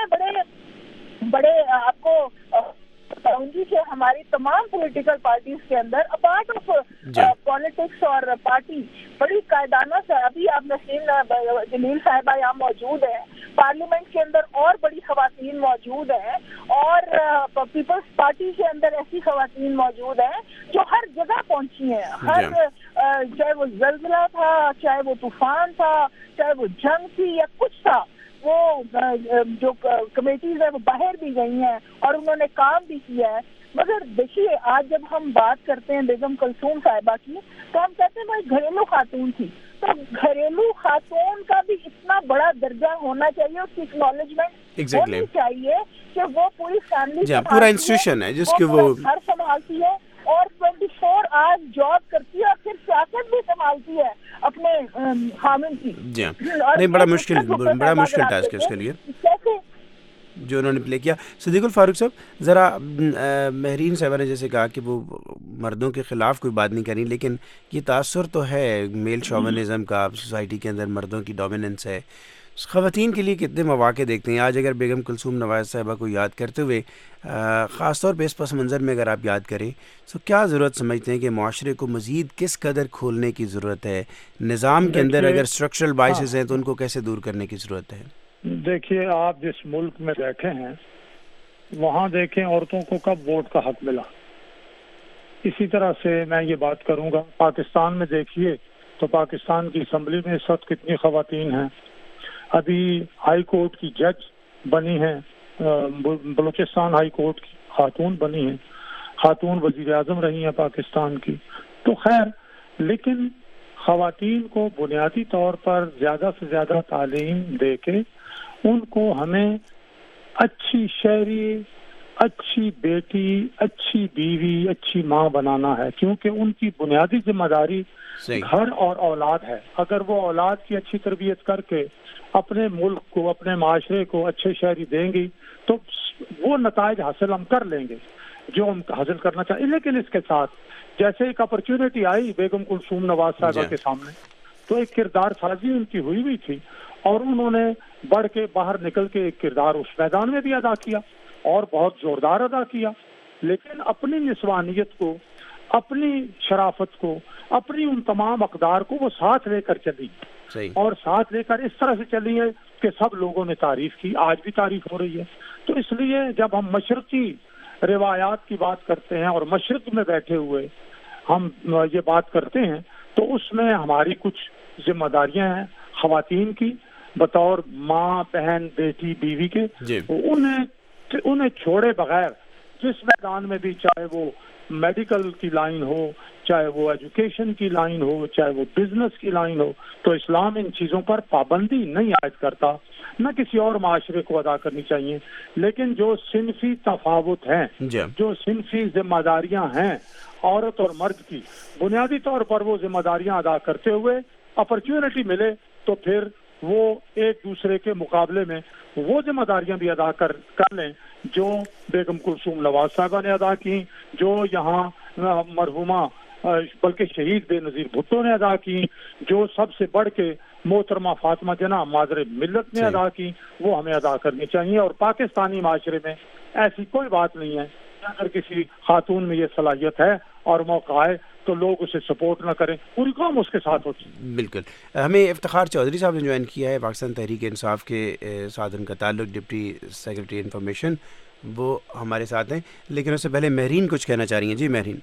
بڑے آپ کو بتاؤں گی کہ ہماری تمام پولیٹیکل پارٹیز کے اندر اپارٹ آف پالیٹکس اور پارٹی بڑی قائدانہ سے, ابھی آپ نسیم جلیل صاحبہ یہاں موجود ہیں, پارلیمنٹ کے اندر اور بڑی خواتین موجود ہیں, اور پیپلز پارٹی کے اندر ایسی خواتین موجود ہیں جو ہر جگہ پہنچی ہیں. ہر چاہے وہ زلزلہ تھا, چاہے وہ طوفان تھا, چاہے وہ جنگ تھی یا کچھ تھا, وہ جو کمیٹیز ہیں وہ باہر بھی گئی ہیں اور انہوں نے کام بھی کیا ہے. مگر دیکھیے آج جب ہم بات کرتے ہیں بیگم کلثوم صاحبہ کی تو ہم کہتے ہیں بھائی گھریلو خاتون تھی, تو گھریلو خاتون کا بھی اتنا بڑا درجہ ہونا چاہیے, اس کی اکنالجمنٹ ہونی چاہیے کہ وہ پوری فیملی پورا انسٹیٹیوشن ہے جس کے وہ گھر سنبھالتی ہے اور 24 آورز جاب کرتی ہے اور پھر سیاست بھی سنبھالتی ہے اپنے خامن کی. جی نہیں, بڑا مشکل ٹاسک ہے اس کے لیے جو انہوں نے پلے کیا. صدیق الفاروق صاحب, ذرا مہرین صاحبہ نے جیسے کہا کہ وہ مردوں کے خلاف کوئی بات نہیں کریں, لیکن یہ تاثر تو ہے میل شوونزم کا, سوسائٹی کے اندر مردوں کی ڈومیننس ہے. خواتین کے لیے کتنے مواقع دیکھتے ہیں آج؟ اگر بیگم کلثوم نواز صاحبہ کو یاد کرتے ہوئے خاص طور پہ اس پس منظر میں اگر آپ یاد کریں تو کیا ضرورت سمجھتے ہیں کہ معاشرے کو مزید کس قدر کھولنے کی ضرورت ہے؟ نظام کے اندر اگر اسٹرکچرل بائسز ہیں تو ان کو کیسے دور کرنے کی ضرورت ہے؟ دیکھیے, آپ جس ملک میں بیٹھے ہیں وہاں دیکھیں عورتوں کو کب ووٹ کا حق ملا. اسی طرح سے میں یہ بات کروں گا, پاکستان میں دیکھیے تو پاکستان کی اسمبلی میں اس وقت کتنی خواتین ہیں. ابھی ہائی کورٹ کی جج بنی ہیں, بلوچستان ہائی کورٹ کی خاتون بنی ہیں, خاتون وزیر اعظم رہی ہیں پاکستان کی. تو خیر, لیکن خواتین کو بنیادی طور پر زیادہ سے زیادہ تعلیم دے کے ان کو ہمیں اچھی شہری، اچھی بیٹی، اچھی بیوی، اچھی ماں بنانا ہے، کیونکہ ان کی بنیادی ذمہ داری گھر اور اولاد ہے۔ اگر وہ اولاد کی اچھی تربیت کر کے اپنے ملک کو، اپنے معاشرے کو اچھے شہری دیں گی تو وہ نتائج حاصل ہم کر لیں گے جو ہم حاصل کرنا چاہیے۔ لیکن اس کے ساتھ جیسے ایک اپرچونٹی آئی بیگم کلثوم نواز صاحبہ کے سامنے، تو ایک کردار سازی ان کی ہوئی تھی اور انہوں نے بڑھ کے باہر نکل کے ایک کردار اس میدان میں بھی ادا کیا اور بہت زوردار ادا کیا، لیکن اپنی نسوانیت کو، اپنی شرافت کو، اپنی ان تمام اقدار کو وہ ساتھ لے کر چلی اور ساتھ لے کر اس طرح سے چلی ہے کہ سب لوگوں نے تعریف کی، آج بھی تعریف ہو رہی ہے۔ تو اس لیے جب ہم مشرقی روایات کی بات کرتے ہیں اور مشرق میں بیٹھے ہوئے ہم یہ بات کرتے ہیں تو اس میں ہماری کچھ ذمہ داریاں ہیں خواتین کی بطور ماں، بہن، بیٹی، بیوی کے، انہیں چھوڑے بغیر جس میدان میں بھی، چاہے وہ میڈیکل کی لائن ہو، چاہے وہ ایجوکیشن کی لائن ہو، چاہے وہ بزنس کی لائن ہو، تو اسلام ان چیزوں پر پابندی نہیں عائد کرتا، نہ کسی اور معاشرے کو ادا کرنی چاہیے۔ لیکن جو صنفی تفاوت ہیں، جو صنفی ذمہ داریاں ہیں عورت اور مرد کی، بنیادی طور پر وہ ذمہ داریاں ادا کرتے ہوئے اپرچونٹی ملے تو پھر وہ ایک دوسرے کے مقابلے میں وہ ذمہ داریاں بھی ادا کر لیں جو بیگم کلثوم نواز صاحبہ نے ادا کی، جو یہاں مرحومہ بلکہ شہید بے نظیر بھٹو نے ادا کی، جو سب سے بڑھ کے محترمہ فاطمہ جناح مادر ملت نے ادا کی، وہ ہمیں ادا کرنی چاہیے۔ اور پاکستانی معاشرے میں ایسی کوئی بات نہیں ہے اگر کسی خاتون میں یہ صلاحیت ہے اور موقع آئے تو لوگ اسے سپورٹ نہ کریں، پوری قوم اس کے ساتھ ہوتی۔ بالکل۔ ہمیں افتخار چودھری صاحب نے جوائن کیا ہے پاکستان تحریک انصاف کے ساتھ، ان کا تعلق ڈپٹی سیکرٹری انفارمیشن، وہ ہمارے ساتھ ہیں، لیکن اس سے پہلے مہرین کچھ کہنا چاہ رہی ہیں۔ جی مہرین۔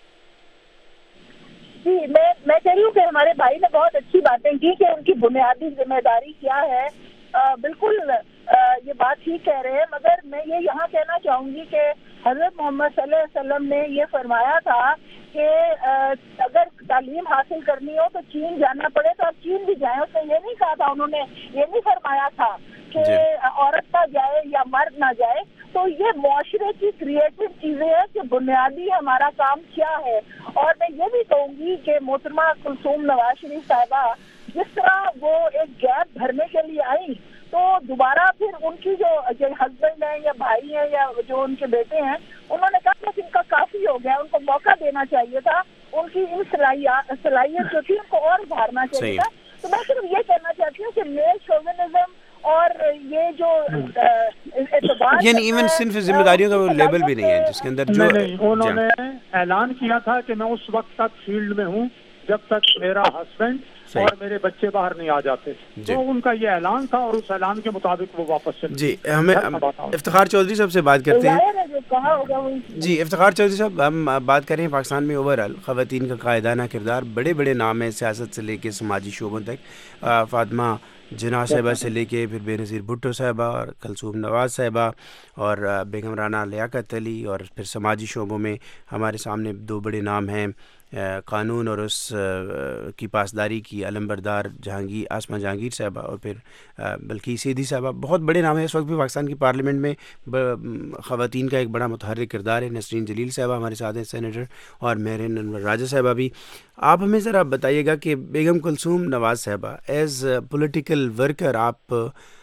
جی میں کہہ رہی ہوں کہ ہمارے بھائی نے بہت اچھی باتیں کی کہ ان کی بنیادی ذمہ داری کیا ہے، بالکل یہ بات ٹھیک کہہ رہے ہیں، مگر میں یہ یہاں کہنا چاہوں گی کہ حضرت محمد صلی اللہ علیہ وسلم نے یہ فرمایا تھا کہ اگر تعلیم حاصل کرنی ہو تو چین جانا پڑے تو آپ چین بھی جائیں۔ اس نے یہ نہیں کہا تھا، انہوں نے یہ نہیں فرمایا تھا کہ عورت نہ جائے یا مرد نہ جائے۔ تو یہ معاشرے کی کریٹو چیزیں ہیں کہ بنیادی ہمارا کام کیا ہے۔ اور میں یہ بھی کہوں گی کہ محترمہ کلثوم نواز شریف صاحبہ جس طرح وہ ایک گیپ بھرنے کے لیے آئی تو دوبارہ پھر ان کی جو ہسبینڈ ہیں یا بھائی ہیں یا جو ان کے بیٹے ہیں، انہوں نے کہا کہ ان کا کافی ہو گیا، ان کو موقع دینا چاہیے تھا، ان کی ان صلاحیت جو تھی ان کو اور ابھارنا چاہیے تھا۔ تو میں صرف یہ کہنا چاہتی ہوں کہ میل شوونزم اور یہ جو اعتبار، یعنی ایون صنف ذمہ داریوں کا وہ لیبل بھی نہیں ہے جس کے اندر جو انہوں نے اعلان کیا تھا کہ میں اس وقت تک فیلڈ میں ہوں جب تک میرا ہسبینڈ اور میرے بچے باہر نہیں آ جاتے، تو ان کا یہ اعلان تھا اور اس اعلان کے مطابق وہ واپس چلے۔ جی ہمیں افتخار چودھری صاحب سے بات کرتے ہیں۔ جی افتخار چودھری صاحب، ہم بات کریں پاکستان میں اوور آل خواتین کا قائدانہ کردار، بڑے بڑے نام ہیں سیاست سے لے کے سماجی شعبوں تک، فاطمہ جناح صاحبہ سے لے کے پھر بے نظیر بھٹو صاحبہ اور کلثوم نواز صاحبہ اور بیگم رانا لیاقت علی، اور پھر سماجی شعبوں میں ہمارے سامنے دو بڑے نام ہیں قانون اور اس کی پاسداری کی علمبردار آسمہ جہانگیر صاحبہ اور پھر بلقیس سیدھی صاحبہ، بہت بڑے نام ہیں۔ اس وقت بھی پاکستان کی پارلیمنٹ میں خواتین کا ایک بڑا متحرک کردار ہے۔ نسرین جلیل صاحبہ ہمارے ساتھ ہیں، سینیٹر، اور مہرین انور راجہ صاحبہ بھی۔ آپ ہمیں ذرا بتائیے گا کہ بیگم کلثوم نواز صاحبہ ایز پولیٹیکل ورکر، آپ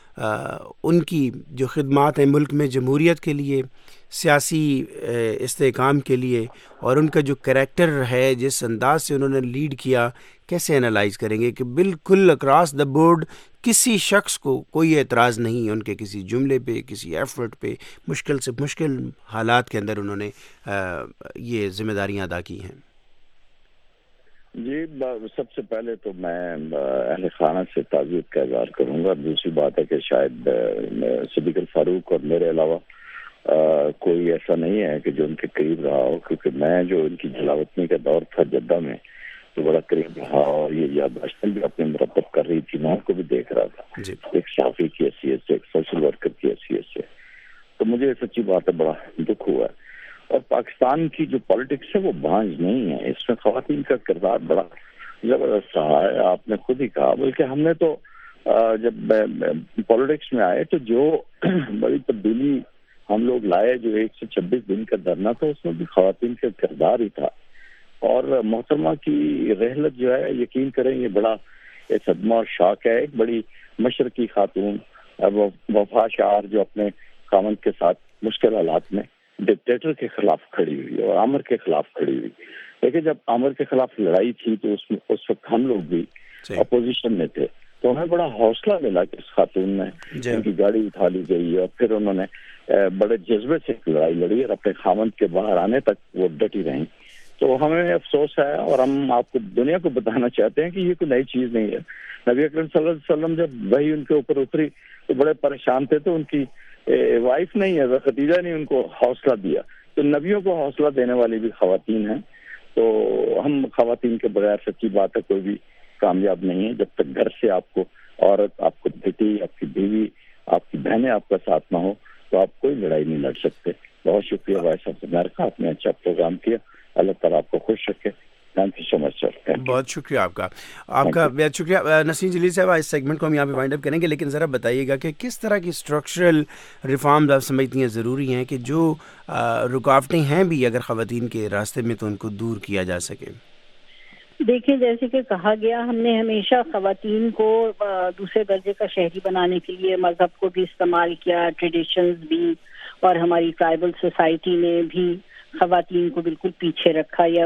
ان کی جو خدمات ہیں ملک میں جمہوریت کے لیے، سیاسی استحکام کے لیے، اور ان کا جو کریکٹر ہے، جس انداز سے انہوں نے لیڈ کیا، کیسے انالائز کریں گے کہ بالکل اکراس دا بورڈ کسی شخص کو کوئی اعتراض نہیں ان کے کسی جملے پہ، کسی ایفرٹ پہ، مشکل سے مشکل حالات کے اندر انہوں نے یہ ذمہ داریاں ادا کی ہیں؟ جی سب سے پہلے تو میں اہل خانہ سے تعزیت کا اظہار کروں گا۔ دوسری بات ہے کہ شاید صدیق الفاروق اور میرے علاوہ کوئی ایسا نہیں ہے کہ جو ان کے قریب رہا ہو، کیونکہ میں جو ان کی جلاوطنی کا دور تھا جدہ میں تو بڑا قریب رہا، اور یہ یادداشتیں بھی اپنے مرتب کر رہی تھی، میں ان کو بھی دیکھ رہا تھا ایک صحافی کی حیثیت سے، ایک سوشل ورکر کی حیثیت سے۔ تو مجھے سچی بات ہے بڑا دکھ ہوا ہے۔ اور پاکستان کی جو پالیٹکس ہے وہ بھانج نہیں ہے، اس میں خواتین کا کردار بڑا زبردست رہا ہے، آپ نے خود ہی کہا۔ بلکہ ہم نے تو جب پالیٹکس میں آئے تو جو بڑی تبدیلی ہم لوگ لائے، جو 126 دن کا دھرنا تھا، اس میں بھی خواتین کا کردار ہی تھا. اور محترمہ کی رحلت جو ہے، یقین کریں یہ بڑا ایک صدمہ اور شاک ہے. ایک بڑی مشرقی خاتون، وفا شعار، جو اپنے خاوند کے ساتھ مشکل حالات میں ڈکٹیٹر کے خلاف کھڑی ہوئی اور عامر کے خلاف کھڑی ہوئی. لیکن جب عامر کے خلاف لڑائی تھی تو اس وقت ہم لوگ بھی اپوزیشن میں تھے، تو ہمیں بڑا حوصلہ ملا کہ اس خاتون نے ان کی گاڑی اٹھا لی گئی اور پھر انہوں نے بڑے جذبے سے لڑائی لڑی اور اپنے خاوند کے باہر آنے تک وہ ڈٹی رہیں. تو ہمیں افسوس ہے اور ہم آپ کو دنیا کو بتانا چاہتے ہیں کہ یہ کوئی نئی چیز نہیں ہے. نبی اکرم صلی اللہ علیہ وسلم جب وہی ان کے اوپر اتری تو بڑے پریشان تھے، تو ان کی وائف نہیں ہے خدیجہ نے ان کو حوصلہ دیا. تو نبیوں کو حوصلہ دینے والی بھی خواتین ہیں. تو ہم خواتین کے بغیر سچی بات ہے کوئی بھی کامیاب نہیں ہے. جب تک گھر سے آپ کو عورت، آپ کو بیٹی، آپ کی بیوی، آپ کی بہنیں آپ کا ساتھ نہ ہو تو آپ کوئی لڑائی نہیں لڑ سکتے. بہت شکریہ وائس آف امریکہ، آپ نے اچھا پروگرام کیا. اللہ تعالیٰ آپ کو خوش رکھے. Thank you so much sir. بہت شکریہ آپ کا بہت شکریہ. نسرین جلیل صاحب، اس سیگمنٹ کو ہم یہاں پہ وائنڈ اپ کریں گے، لیکن ذرا بتائیے گا کہ کس طرح کی اسٹرکچرل ریفارمز آپ سمجھتی ہیں ضروری ہیں کہ جو رکاوٹیں ہیں بھی اگر خواتین کے راستے میں تو ان کو دور کیا جا سکے. دیکھیں، جیسے کہ کہا گیا، ہم نے ہمیشہ خواتین کو دوسرے درجے کا شہری بنانے کے لیے مذہب کو بھی استعمال کیا، ٹریڈیشنز بھی، اور ہماری ٹرائبل سوسائٹی نے بھی خواتین کو بالکل پیچھے رکھا یا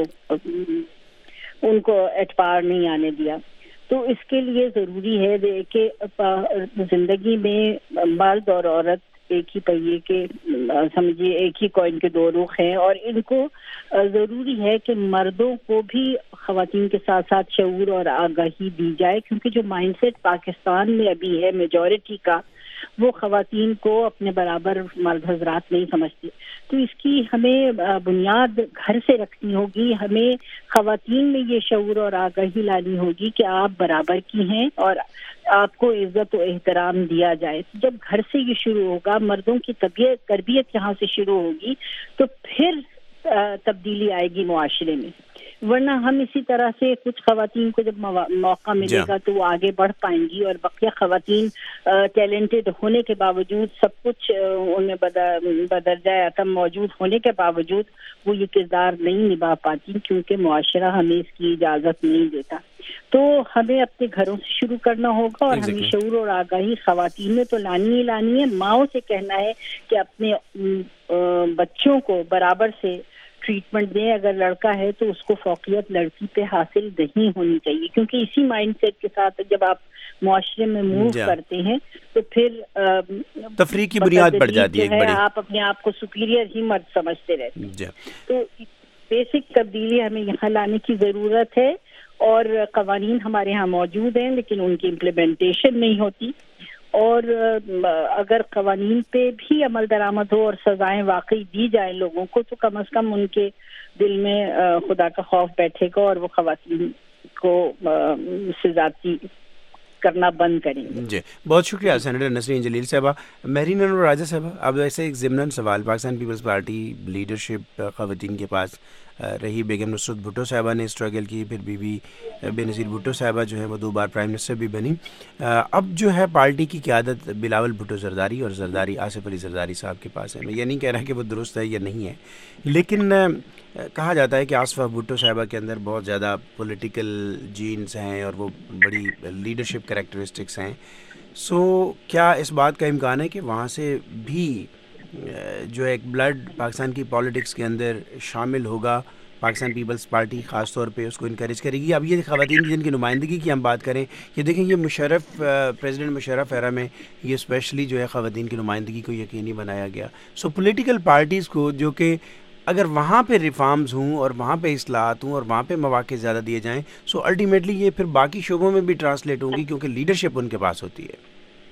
ان کو اعتبار نہیں آنے دیا. تو اس کے لیے ضروری ہے کہ زندگی میں مرد اور عورت ایک ہی پہیے کے، سمجھیے ایک ہی کوئن کے دو رخ ہیں، اور ان کو ضروری ہے کہ مردوں کو بھی خواتین کے ساتھ ساتھ شعور اور آگاہی دی جائے، کیونکہ جو مائنڈ سیٹ پاکستان میں ابھی ہے میجورٹی کا، وہ خواتین کو اپنے برابر مرد حضرات نہیں سمجھتے. تو اس کی ہمیں بنیاد گھر سے رکھنی ہوگی. ہمیں خواتین میں یہ شعور اور آگاہی لانی ہوگی کہ آپ برابر کی ہیں اور آپ کو عزت و احترام دیا جائے. جب گھر سے یہ شروع ہوگا، مردوں کی تربیت یہاں سے شروع ہوگی، تو پھر تبدیلی آئے گی معاشرے میں. ورنہ ہم اسی طرح سے کچھ خواتین کو جب موقع ملے گا تو وہ آگے بڑھ پائیں گی، اور بقیہ خواتین ٹیلنٹڈ ہونے کے باوجود، سب کچھ ان میں بدرجہ عتم موجود ہونے کے باوجود وہ یہ کردار نہیں نبھا پاتی، کیونکہ معاشرہ ہمیں اس کی اجازت نہیں دیتا. تو ہمیں اپنے گھروں سے شروع کرنا ہوگا، اور ہمیں شعور اور آگاہی خواتین میں تو لانی ہی لانی ہے. ماؤں سے کہنا ہے کہ اپنے بچوں کو برابر سے ٹریٹمنٹ دیں. اگر لڑکا ہے تو اس کو فوقیت لڑکی پہ حاصل نہیں ہونی چاہیے، کیونکہ اسی مائنڈ سیٹ کے ساتھ جب آپ معاشرے میں موو کرتے ہیں تو پھر تفریق کی بنیاد پڑ جاتی ہے، آپ اپنے آپ کو سپیریئر ہی مرد سمجھتے رہتے ہیں. تو بیسک تبدیلی ہمیں یہاں لانے کی ضرورت ہے، اور قوانین ہمارے ہاں موجود ہیں لیکن ان کی امپلیمنٹیشن نہیں ہوتی. اور اگر قوانین پہ بھی عمل درآمد ہو اور سزائیں واقعی دی جائیں لوگوں کو، تو کم از کم ان کے دل میں خدا کا خوف بیٹھے گا اور وہ خواتین کو سے زیادتی کرنا بند کریں گے. جی بہت شکریہ سینیٹر نسرین جلیل صاحبہ. مہرین انور راجہ صاحبہ، اب ایسے ایک ضمن سوال، پاکستان پیپلز پارٹی لیڈرشپ خواتین کے پاس رہی. بیگم نصرت بھٹو صاحبہ نے اسٹرگل کی، پھر بی بی بے نظیر بھٹو صاحبہ جو ہے وہ 2 بار پرائم منسٹر بھی بنی. اب جو ہے پارٹی کی قیادت بلاول بھٹو زرداری اور زرداری آصف علی زرداری صاحب کے پاس ہے. میں یہ نہیں کہہ رہا کہ وہ درست ہے یا نہیں ہے، لیکن کہا جاتا ہے کہ آصفہ بھٹو صاحبہ کے اندر بہت زیادہ پولیٹیکل جینز ہیں اور وہ بڑی لیڈرشپ کریکٹرسٹکس ہیں. سو کیا اس بات کا امکان ہے کہ وہاں سے بھی جو ایک بلڈ پاکستان کی پالیٹکس کے اندر شامل ہوگا؟ پاکستان پیپلز پارٹی خاص طور پہ اس کو انکریج کرے گی. اب یہ خواتین جن کی نمائندگی کی ہم بات کریں، یہ دیکھیں یہ پریزیڈنٹ مشرف ایرا میں یہ اسپیشلی جو ہے خواتین کی نمائندگی کو یقینی بنایا گیا. سو پولیٹیکل پارٹیز کو جو کہ اگر وہاں پہ ریفارمز ہوں اور وہاں پہ اصلاحات ہوں اور وہاں پہ مواقع زیادہ دیے جائیں، سو الٹیمیٹلی یہ پھر باقی شعبوں میں بھی ٹرانسلیٹ ہوں گی، کیونکہ لیڈرشپ ان کے پاس ہوتی ہے.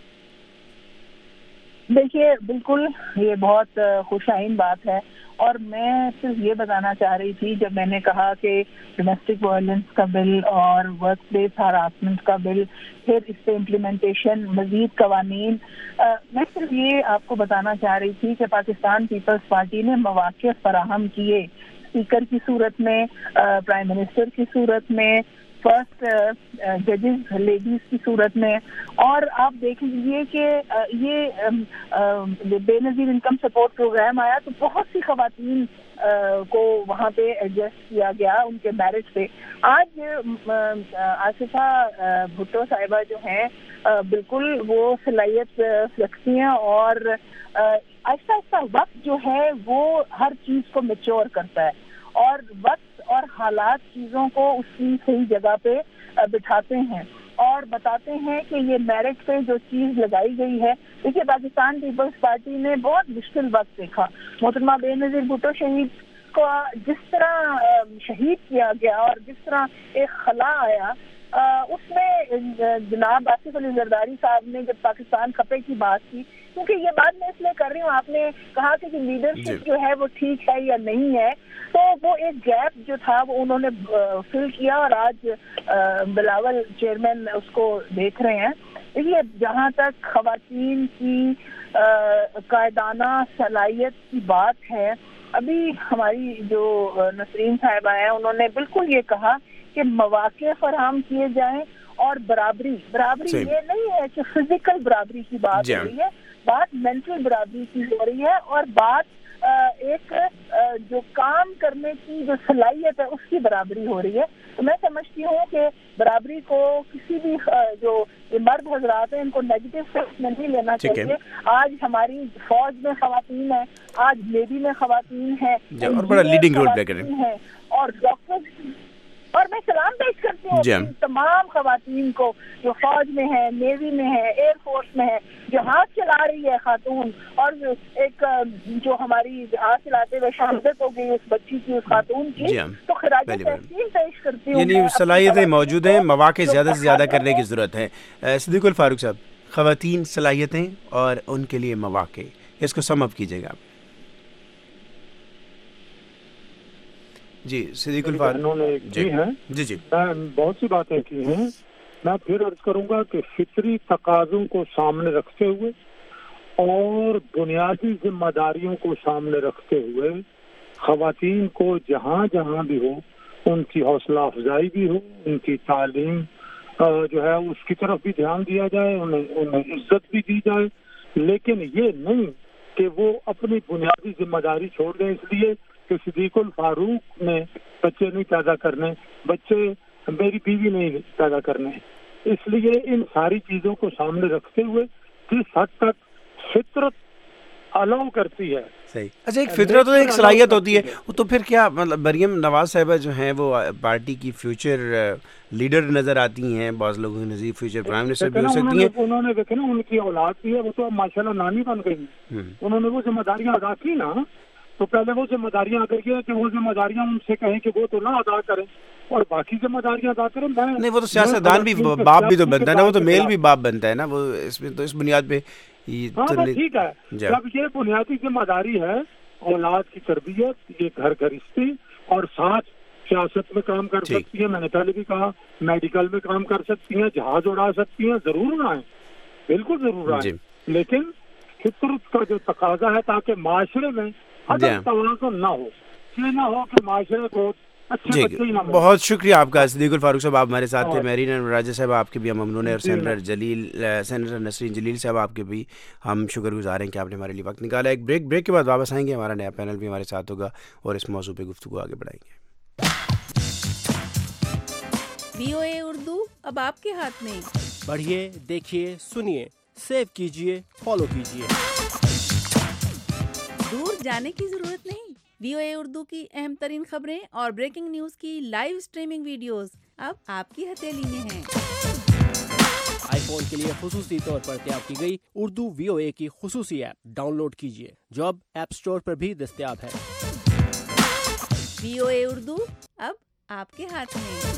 دیکھیے بالکل یہ بہت خوش آئین بات ہے، اور میں صرف یہ بتانا چاہ رہی تھی جب میں نے کہا کہ ڈومیسٹک وائلنس کا بل اور ورک پلیس ہراسمنٹ کا بل، پھر اس پہ امپلیمنٹیشن، مزید قوانین، میں صرف یہ آپ کو بتانا چاہ رہی تھی کہ پاکستان پیپلز پارٹی نے مواقع فراہم کیے، اسپیکر کی صورت میں، پرائم منسٹر کی صورت میں، فرسٹ ججز لیڈیز کی صورت میں. اور آپ دیکھ لیجیے کہ یہ بے نظیر انکم سپورٹ پروگرام آیا تو بہت سی خواتین کو وہاں پہ ایڈجسٹ کیا گیا ان کے میرٹ پہ. آج آصفہ بھٹو صاحبہ جو ہیں بالکل وہ صلاحیت رکھتی ہیں اور آہستہ آہستہ وقت جو ہے وہ ہر چیز کو میچور کرتا ہے اور وقت اور حالات چیزوں کو اس کی صحیح جگہ پہ بٹھاتے ہیں اور بتاتے ہیں کہ یہ میرٹ پہ جو چیز لگائی گئی ہے. دیکھیے پاکستان پیپلز پارٹی نے بہت مشکل وقت دیکھا. محترمہ بے نظیر بھٹو شہید کو جس طرح شہید کیا گیا اور جس طرح ایک خلا آیا اس میں جناب آصف علی زرداری صاحب نے جب پاکستان خطے کی بات کی, کیونکہ یہ بات میں اس لیے کر رہی ہوں, آپ نے کہا کہ لیڈرشپ جو ہے وہ ٹھیک ہے یا نہیں ہے, تو وہ ایک گیپ جو تھا وہ انہوں نے فل کیا اور آج بلاول چیئرمین اس کو دیکھ رہے ہیں. دیکھیے جہاں تک خواتین کی قائدانہ صلاحیت کی بات ہے, ابھی ہماری جو نسرین صاحبہ ہیں انہوں نے بالکل یہ کہا کہ مواقع فراہم کیے جائیں اور برابری یہ نہیں ہے کہ فزیکل برابری کی بات ہو رہی ہے, بات مینٹل برابری کی ہو رہی ہے اور بات ایک جو کام کرنے کی جو صلاحیت ہے اس کی برابری ہو رہی ہے. تو میں سمجھتی ہوں کہ برابری کو کسی بھی جو مرد حضرات ہیں ان کو نیگیٹو فیکٹ میں نہیں لینا چاہیے. آج ہماری فوج میں خواتین ہیں, آج نیوی میں خواتین ہیں اور بڑا لیڈنگ رول پلے کر رہے ہیں اور ڈاکٹر, اور میں سلام پیش کرتی ہوں تمام خواتین کو جو فوج میں ہے, نیوی میں ہے, ایئر فورس میں ہے, جو ہاتھ چلا رہی ہے خاتون, اور ایک جو ہماری ہاتھ چلاتے ہوئے شہادت ہو گئی اس بچی کی, اس خاتون کی, تو خراج تحسین پیش کرتی ہوں. یعنی صلاحیتیں موجود ہیں, مواقع زیادہ سے زیادہ کرنے کی ضرورت ہے. صدیق الفاروق صاحب, خواتین صلاحیتیں اور ان کے لیے مواقع, اس کو سم اپ کیجیے گا. جی صدیق الفاروق نے کی ہیں, جی میں بہت سی باتیں کی ہیں. میں پھر عرض کروں گا کہ فطری تقاضوں کو سامنے رکھتے ہوئے اور بنیادی ذمہ داریوں کو سامنے رکھتے ہوئے خواتین کو جہاں جہاں بھی ہو ان کی حوصلہ افزائی بھی ہو, ان کی تعلیم جو ہے اس کی طرف بھی دھیان دیا جائے, انہیں عزت بھی دی جائے, لیکن یہ نہیں کہ وہ اپنی بنیادی ذمہ داری چھوڑ دیں اس لیے کہ صدیق الفاروق نے بچے نہیں پیدا کرنے, بچے میری بیوی نہیں پیدا کرنے. اس لیے ان ساری چیزوں کو سامنے رکھتے ہوئے کس حد تک فطرت الاؤ کرتی ہے. صحیح. اچھا, ایک فطرت تو ایک صلاحیت ہوتی ہے, تو پھر کیا مطلب مریم نواز صاحبہ جو ہیں وہ پارٹی کی فیوچر لیڈر نظر آتی ہیں, بعض لوگوں کی نظیر فیوچر پرائم منسٹر بھی ہو سکتی ہیں. انہوں نے دیکھے نا ان کی اولاد بھی ہے, وہ تو اب ماشاءاللہ نانی بن گئی, انہوں نے وہ ذمہ داریاں ادا کی نا, تو پہلے وہ ذمہ داریاں ادا کی کہ وہ ذمہ داریاں ان سے کہیں کہ وہ تو نہ ادا کریں اور باقی ذمہ داریاں ادا کریں. نہیں, وہ تو سیاستدان بھی باپ بھی تو بنتا ہے نا, وہ تو میل بھی باپ بنتا ہے نا, وہ اس میں تو اس بنیاد پہ ٹھیک ہے. جب یہ بنیادی ذمہ داری ہے اولاد کی تربیت, یہ گھر گھرستی اور ساتھ سیاست میں کام کر سکتی ہیں, میں نے پہلے بھی کہا میڈیکل میں کام کر سکتی ہیں, جہاز اڑا سکتی ہیں, ضرور اڑائیں, بالکل ضرور اڑائیں, لیکن فطرت کا جو تقاضا ہے تاکہ معاشرے میں عدم توازن نہ ہو, یہ نہ ہو کہ معاشرے کو جی. بہت شکریہ آپ کا صدیق الفاروق صاحب, آپ ہمارے ساتھ تھے. میرین راجہ صاحب آپ کے بھی ہم ممنون ہیں, اور سینیٹر نسرین جلیل صاحب آپ کے بھی ہم شکر گزار ہیں کہ آپ نے ہمارے لیے وقت نکالا. ایک بریک کے بعد واپس آئیں گے, ہمارا نیا پینل بھی ہمارے ساتھ ہوگا اور اس موضوع پہ گفتگو آگے بڑھائیں گے. VOA اردو اب آپ کے ہاتھ میں, پڑھیے, دیکھیے, سنیے, سیو کیجیے, فالو کیجیے. دور جانے کی ضرورت نہیں. VOA اردو کی اہم ترین خبریں اور بریکنگ نیوز کی لائیو سٹریمنگ ویڈیوز اب آپ کی ہتھیلی میں ہیں. آئی فون کے لیے خصوصی طور پر تیار کی گئی اردو VOA کی خصوصی ایپ ڈاؤن لوڈ کیجیے, جو اب ایپ سٹور پر بھی دستیاب ہے. VOA اردو اب آپ کے ہاتھ میں.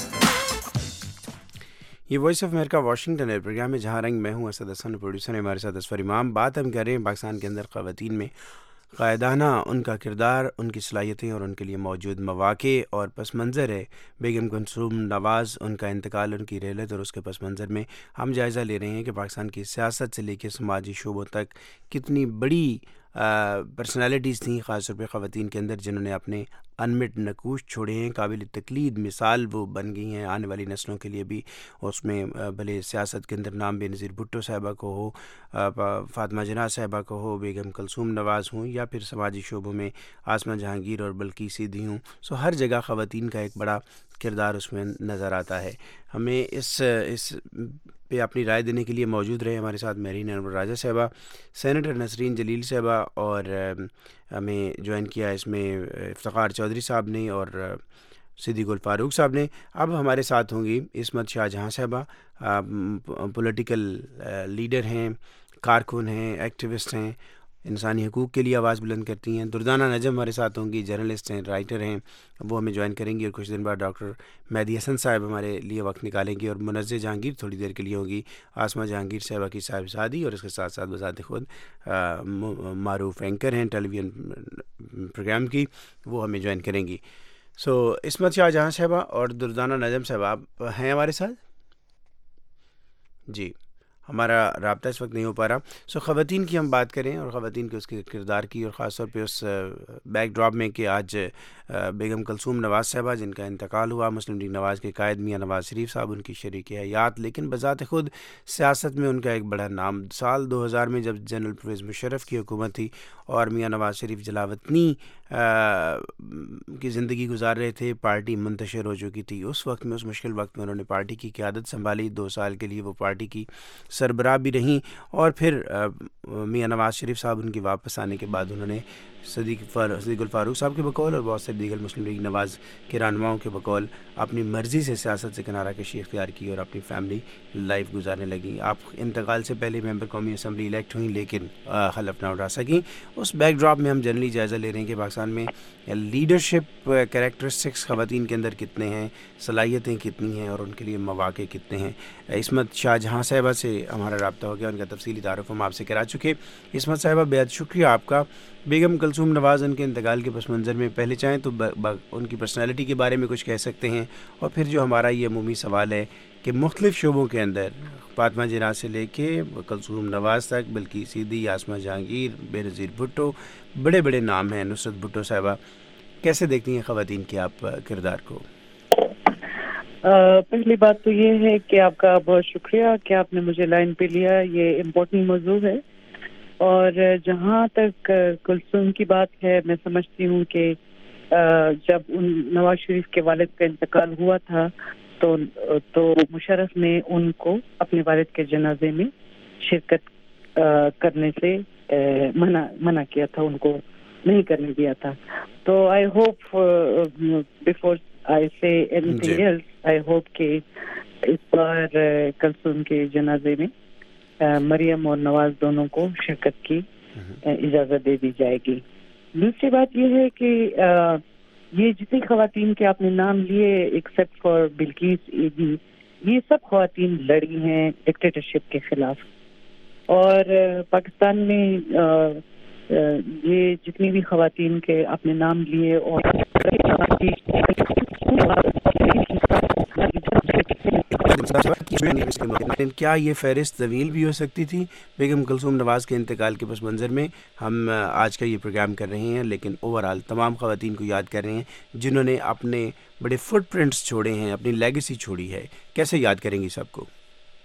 یہ وائس آف امریکہ واشنگٹن ہے پروگرام میں, جہاں رنگ میں ہوں اسد حسن, پروڈیوسر ہے ہمارے ساتھ اسفر امام. بات ہم کر رہے ہیں پاکستان کے اندر خواتین میں قائدانہ ان کا کردار, ان کی صلاحیتیں اور ان کے لیے موجود مواقع اور پس منظر ہے. بیگم کلثوم نواز, ان کا انتقال, ان کی رحلت اور اس کے پس منظر میں ہم جائزہ لے رہے ہیں کہ پاکستان کی سیاست سے لے کے سماجی شعبوں تک کتنی بڑی پرسنالٹیز تھیں خاص طور پہ خواتین کے اندر جنہوں نے اپنے انمٹ نقوش چھوڑے ہیں. قابل تقلید مثال وہ بن گئی ہیں آنے والی نسلوں کے لیے بھی. اس میں بھلے سیاست کے اندر نام بے نظیر بھٹو صاحبہ کو ہو, فاطمہ جناح صاحبہ کو ہو, بیگم کلثوم نواز ہوں, یا پھر سماجی شعبوں میں آسمہ جہانگیر اور بلقیس سیدھی ہوں. سو ہر جگہ خواتین کا ایک بڑا کردار اس میں نظر آتا ہے. ہمیں اس پہ اپنی رائے دینے کے لیے موجود رہے ہمارے ساتھ مہرین انور راجہ صاحبہ, سینیٹر نسرین جلیل صاحبہ, اور ہمیں جوائن کیا اس میں افتخار چودھری صاحب نے اور صدیق الفاروق صاحب نے. اب ہمارے ساتھ ہوں گی عصمت شاہ جہاں صاحبہ, پولیٹیکل لیڈر ہیں, کارکن ہیں, ایکٹیوسٹ ہیں, انسانی حقوق کے لیے آواز بلند کرتی ہیں. دردانہ نجم ہمارے ساتھ ہوں گی, جرنلسٹ ہیں, رائٹر ہیں, وہ ہمیں جوائن کریں گی. اور کچھ دن بعد ڈاکٹر مہدی حسن صاحب ہمارے لیے وقت نکالیں گے. اور منزہ جہانگیر تھوڑی دیر کے لیے ہوگی, آسمہ جہانگیر صاحبہ کی صاحبزادی, اور اس کے ساتھ ساتھ بذات خود معروف اینکر ہیں ٹیلی ویژن پروگرام کی, وہ ہمیں جوائن کریں گی. سو عصمت شاہ جہاں صاحبہ اور دردانہ نجم صاحبہ آپ ہیں ہمارے ساتھ؟ جی, ہمارا رابطہ اس وقت نہیں ہو پا رہا. سو خواتین کی ہم بات کریں اور خواتین کے اس کے کردار کی, اور خاص طور پہ اس بیک ڈراپ میں کہ آج بیگم کلثوم نواز صاحبہ جن کا انتقال ہوا, مسلم لیگ نواز کے قائد میاں نواز شریف صاحب ان کی شریک حیات, لیکن بذات خود سیاست میں ان کا ایک بڑا نام. سال 2000 میں جب جنرل پرویز مشرف کی حکومت تھی اور میاں نواز شریف جلاوطنی کی زندگی گزار رہے تھے, پارٹی منتشر ہو چکی تھی. اس وقت میں, اس مشکل وقت میں انہوں نے پارٹی کی قیادت سنبھالی. 2 سال کے لیے وہ پارٹی کی سربراہ بھی رہیں, اور پھر میاں نواز شریف صاحب ان کی واپس آنے کے بعد انہوں نے صدیق الفاروق صاحب کے بقول اور بہت سے دیگر مسلم لیگ نواز کے رہنماؤں کے بقول اپنی مرضی سے سیاست سے کنارہ کشی اختیار کی اور اپنی فیملی لائف گزارنے لگیں. آپ انتقال سے پہلے ممبر قومی اسمبلی الیکٹ ہوئیں, لیکن حلف نہ اٹھا سکیں. اس بیک ڈراپ میں ہم جنرلی جائزہ لے رہے ہیں کہ پاکستان میں لیڈرشپ کریکٹرسٹکس خواتین کے اندر کتنے ہیں, صلاحیتیں کتنی ہیں, اور ان کے لیے مواقع کتنے ہیں. عصمت شاہ جہاں صاحبہ سے ہمارا رابطہ ہو گیا, ان کا تفصیلی تعارف ہم آپ سے کرا چکے. عصمت صاحبہ بہت شکریہ آپ کا. بیگم کلثوم نواز ان کے انتقال کے پس منظر میں پہلے چاہیں تو ان کی پرسنالٹی کے بارے میں کچھ کہہ سکتے ہیں, اور پھر جو ہمارا یہ عمومی سوال ہے کہ مختلف شعبوں کے اندر فاطمہ جناح سے لے کے کلثوم نواز تک, بلقیس سیدھی, آسمہ جہانگیر, بے نظیر بھٹو, بڑے بڑے نام ہیں, نصرت بھٹو صاحبہ, کیسے دیکھتی ہیں خواتین کے آپ کردار کو؟ پہلی بات تو یہ ہے کہ آپ کا بہت شکریہ کہ آپ نے مجھے لائن پہ لیا. یہ امپورٹنٹ موضوع ہے, اور جہاں تک کلثوم کی بات ہے, میں سمجھتی ہوں کہ جب نواز شریف کے والد کا انتقال ہوا تھا تو مشرف نے ان کو اپنے والد کے جنازے میں شرکت کرنے سے منع کیا تھا, ان کو نہیں کرنے دیا تھا. تو I hope before I say anything else, I hope کہ اس بار کلثوم کے جنازے میں مریم اور نواز دونوں کو شرکت کی اجازت دے دی جائے گی. دوسری بات یہ ہے کہ یہ جتنی خواتین کے آپ نے نام لیے ایکسیپٹ فار بلقیس سیدھی, یہ سب خواتین لڑی ہیں ڈکٹیٹرشپ کے خلاف. اور پاکستان میں یہ جتنی بھی خواتین کے آپ نے نام لیے, اور کیا یہ فہرست طویل بھی ہو سکتی تھی بیگم کلثوم نواز کے انتقال کے پس منظر میں؟ ہم آج کا یہ پروگرام کر رہے ہیں, لیکن اوورال تمام خواتین کو یاد کر رہے ہیں جنہوں نے اپنے بڑے فٹ پرنٹس چھوڑے ہیں, اپنی لیگیسی چھوڑی ہے. کیسے یاد کریں گی سب کو؟